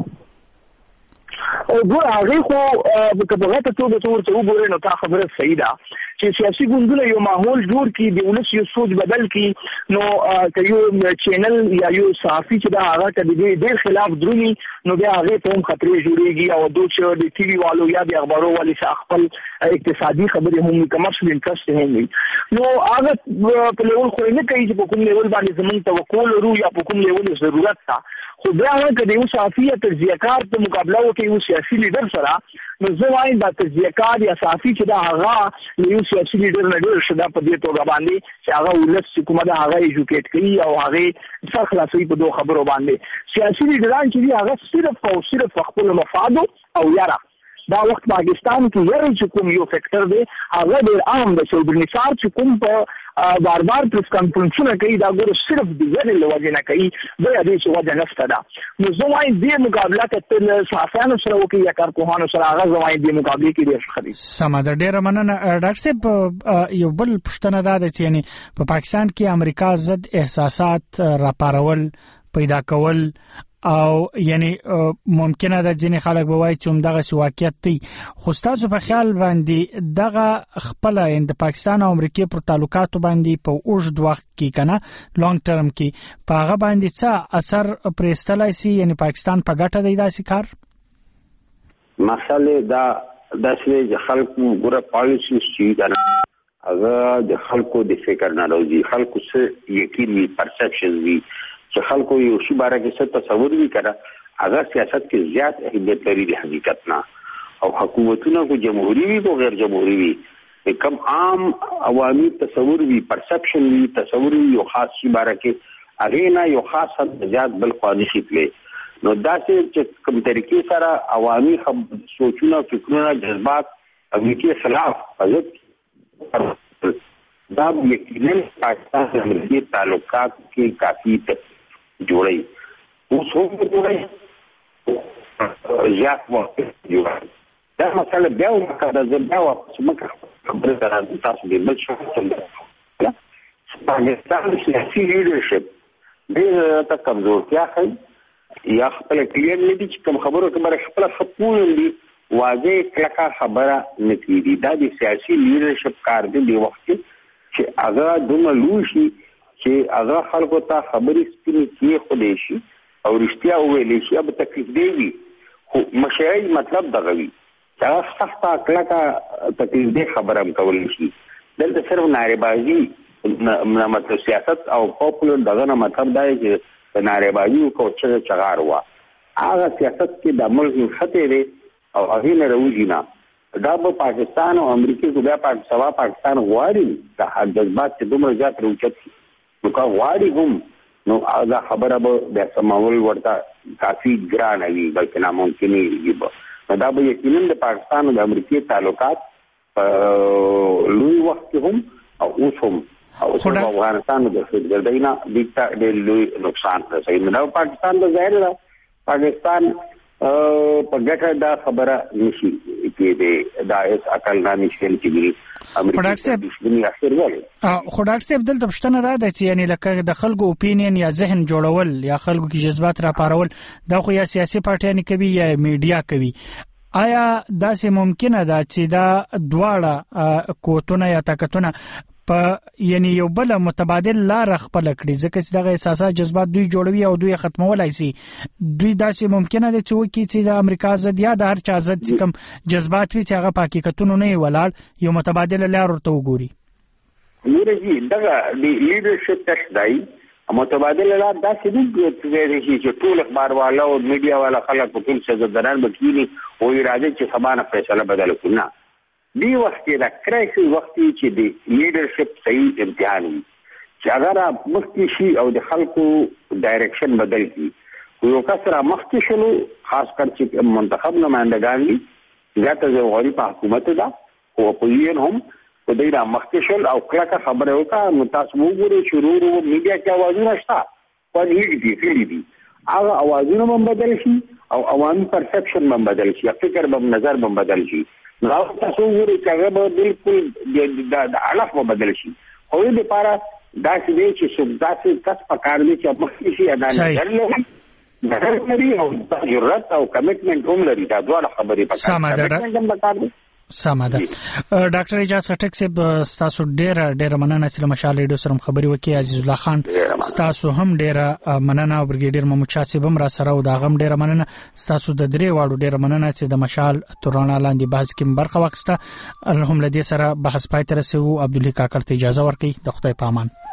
ګور هغه خو په بغاته توګه ورته وګورئ نو تا خبره صحیح ده چې سیاسي ګوندونه یو ماحول جوړ کړي د ولس یو سوچ بدل کړي نو که یو چینل یا یو صحافي چې دا هغه ته د ډېر خلاف درومي نو بیا هغه ته هم خطرې جوړېږي او دوی چې د ټي وي والو یا د اخبارو والي خپل اقتصادي خبرې هم کمرشل انټرست هم وي نو هغه په لیول خو نه کوي چې په کوم لیول باندې زموږ توقع لرو یا په کوم لیول ضرورت ده خو بیا هغه که د یو صحافي یا تجزیه‌کار په مقابله وکړي یو سیاسي لیډر سره نو زه وایم دا تجزیه‌کار یا صحافي چې دا هغه یو سیاسي لیډر نه ډېر ښه ده په دې توګه باندې چې هغه ولس چې کومه ده هغه ایجوکیټ کوي او هغې سر خلاصوي په دوه خبرو باندې. سیاسي لیډران چې دي هغه صرف او صرف خپلو مفادو او یاره دا وخت پاکستان کې یاره چې کوم یو فیکټر دی هغه ډېر عام دی چې عبدالنصار چې کوم په بار پریس کانفرنسونه کوي دا ګوره صرف د یارې له وجې نه کوي بیا دې چې وجه نشته ده نو زه وایم دې مقابله که له صحافیانو سره وکړي یا کارپوهانو سره هغه زه وایم دې مقابلې کې ډېر ښه دي. سمه ده ډېره مننه. ډاکټر صاحب یو بل پوښتنه دا ده چې یعنی په پاکستان کې امریکا ضد احساسات راپارول پیدا کول او یعنی ممکنه ده ځینې خلک به وایي چې همدغسې واقعیت دی خو ستاسو په خیال باندې دغه خپله د پاکستان او امریکې پر تعلقاتو باندې په اوږد وخت کې که نه لانګ ټرم کې په هغه باندې څه اثر پرې ایستلی سي یعنی پاکستان په ګټه دی داسې کار؟ مسئله دا داسې چې خلکو ګوره پالیسیز چې که نه هغه د خلکو د فکر نه راوځي خلکو څه یقین وي پرسپشن وي چې خلکو یو شی باره کې څه تصور وي کنه هغه سیاست کې زیات اهمیت لري د حقیقت نه او حکومتونه کو جمهوری وي کو غیر جمهوری وي کم عام عوامي تصور وي پرسپشن وي تصور وي یو خاص شی باره کې هغه نه یو خاص حد زیات بل خواهشي کړي نو دا چې کوم طریقې سره عوامي سوچونه فکرونه جذبات امریکای خلاف حضرت دا یقینا پاکستان سره امریکای تعلقات کې کافي جوړي اوس هم جوړي زیات وخت جوړي دا مسله بیا وکړه د بیا واپس مکه خبره درته تاسو دې بل څه څنګه پاکستان سیاسي لیډرشپ ډېر ته کمزورتیا ښيي یا خپل کلیر نه دي چې کوم خبره خپل خپل دي واضح کلکه خبره نه کیږي دا د سیاسي لیډرشپ کار دی د وخت چې هغه دومره لوی شي چې هغه خلکو ته خبرې سپینې کې خودی شي او رښتیا وویلی شي به تکلیف دی وي خو مشرعي مطلب دغه وي چې هغه سخته کلکه تکلیف دی خبره هم کولی شي دلته صرف نارېبازي مطلب سیاست او پاپولر دغه نه مطلب دا چې د نارېبازي وکړو چغار وه هغه سیاست کې د ملک خطې دی او هغې نه راوځي نه دا به پاکستان او امریکې کو بیا سوا پاکستان غواړي د جذبات چې دومره زیات راوچت شي نو که غواړي هم نو دا خبره به بیا سمول ورته کافي ګرانه وي بلکې ناممکنې وي نو دا به یقینا د پاکستان او د امریکې تعلقات په لوی وخت کې هم او اوس هم او افغانستان د ګردۍ نه ډېر لوی نقصان رسوي نو پاکستان د ظاهر ده پاکستان په ګټه دا خبره نشي کېدی دا هیڅ عقل نه نشي کېدی خو ډاکټر صاحب دلته پوښتنه دا ده چې یعنی لکه د خلکو اوپینین یا ذهن جوړول یا خلکو کې جذبات راپارول دا خو یا سیاسي پارټیان کوي یا میډیا کوي آیا داسې ممکنه ده چې دا دواړه قوتونه یا طاقتونه په یعنی یو بل متبادل لار خپل کړي ځکه چې دغه احساسات جذبات دوی جوړوي او دوی ختمولای شي دوی داسې ممکنه ده چې وکړي چې د امریکا ضد یا د هر چا ضد چې کوم جذبات وي چې هغه په حقیقتونو نه ولاړ یو متبادل لار ورته وګوري ورته دغه لیډرشپ تش دی متبادل لار داسې دي چې ټول اخبار والا او میډیا والا خلک په ټول سزاداران بکینی او اراده چې سبانه فیصله بدل کړي. دی وخت کې دا کرایسس وخت چې دی لیډرشپ صحیح امتحان وي چې اگر مخکې شي او د خلکو ډایرکشن بدل کړي یو کس را مخکې شلو خاص کر چې منتخب نمائندگان دي ځکه چې غوړي په حکومت ده او اپوزیشن هم په دې را مخکې شل او کله خبره وکړه نو تاسو وګورئ چې ورو میډیا کې اوازونه شته په دې دي کلی دي هغه اوازونه هم بدل شي او عوامي پرسپشن هم بدل شي فکر هم نظر هم بدل شي نو تاسو وګورئ چې هغه به بالکل د علف هم بدل شي خو دې لپاره دا چې څوک داسې کس پکار دي چې مخکې شي ادا نه لري او جرأت او کمټمنټ هم لري دا ډول خبرې پکار دي. سمه ده. ډاکټر اجازه خټک صاحب تاسو ډېر مننه چې مشال ریډیو سره خبري وکي. عزیز الله خان تاسو هم ډېر مننه او برګیډیر محمود شاه صاحب هم را سره او دا غم ډېر مننه تاسو د درې واړو ډېر مننه چې د مشال تورانه لاندې بحث کې برخه واخیسته. هم لدې سره بحث پای ته رسیدو. عبدالله کاکړ ته اجازه ورکړي. د خدای په امان.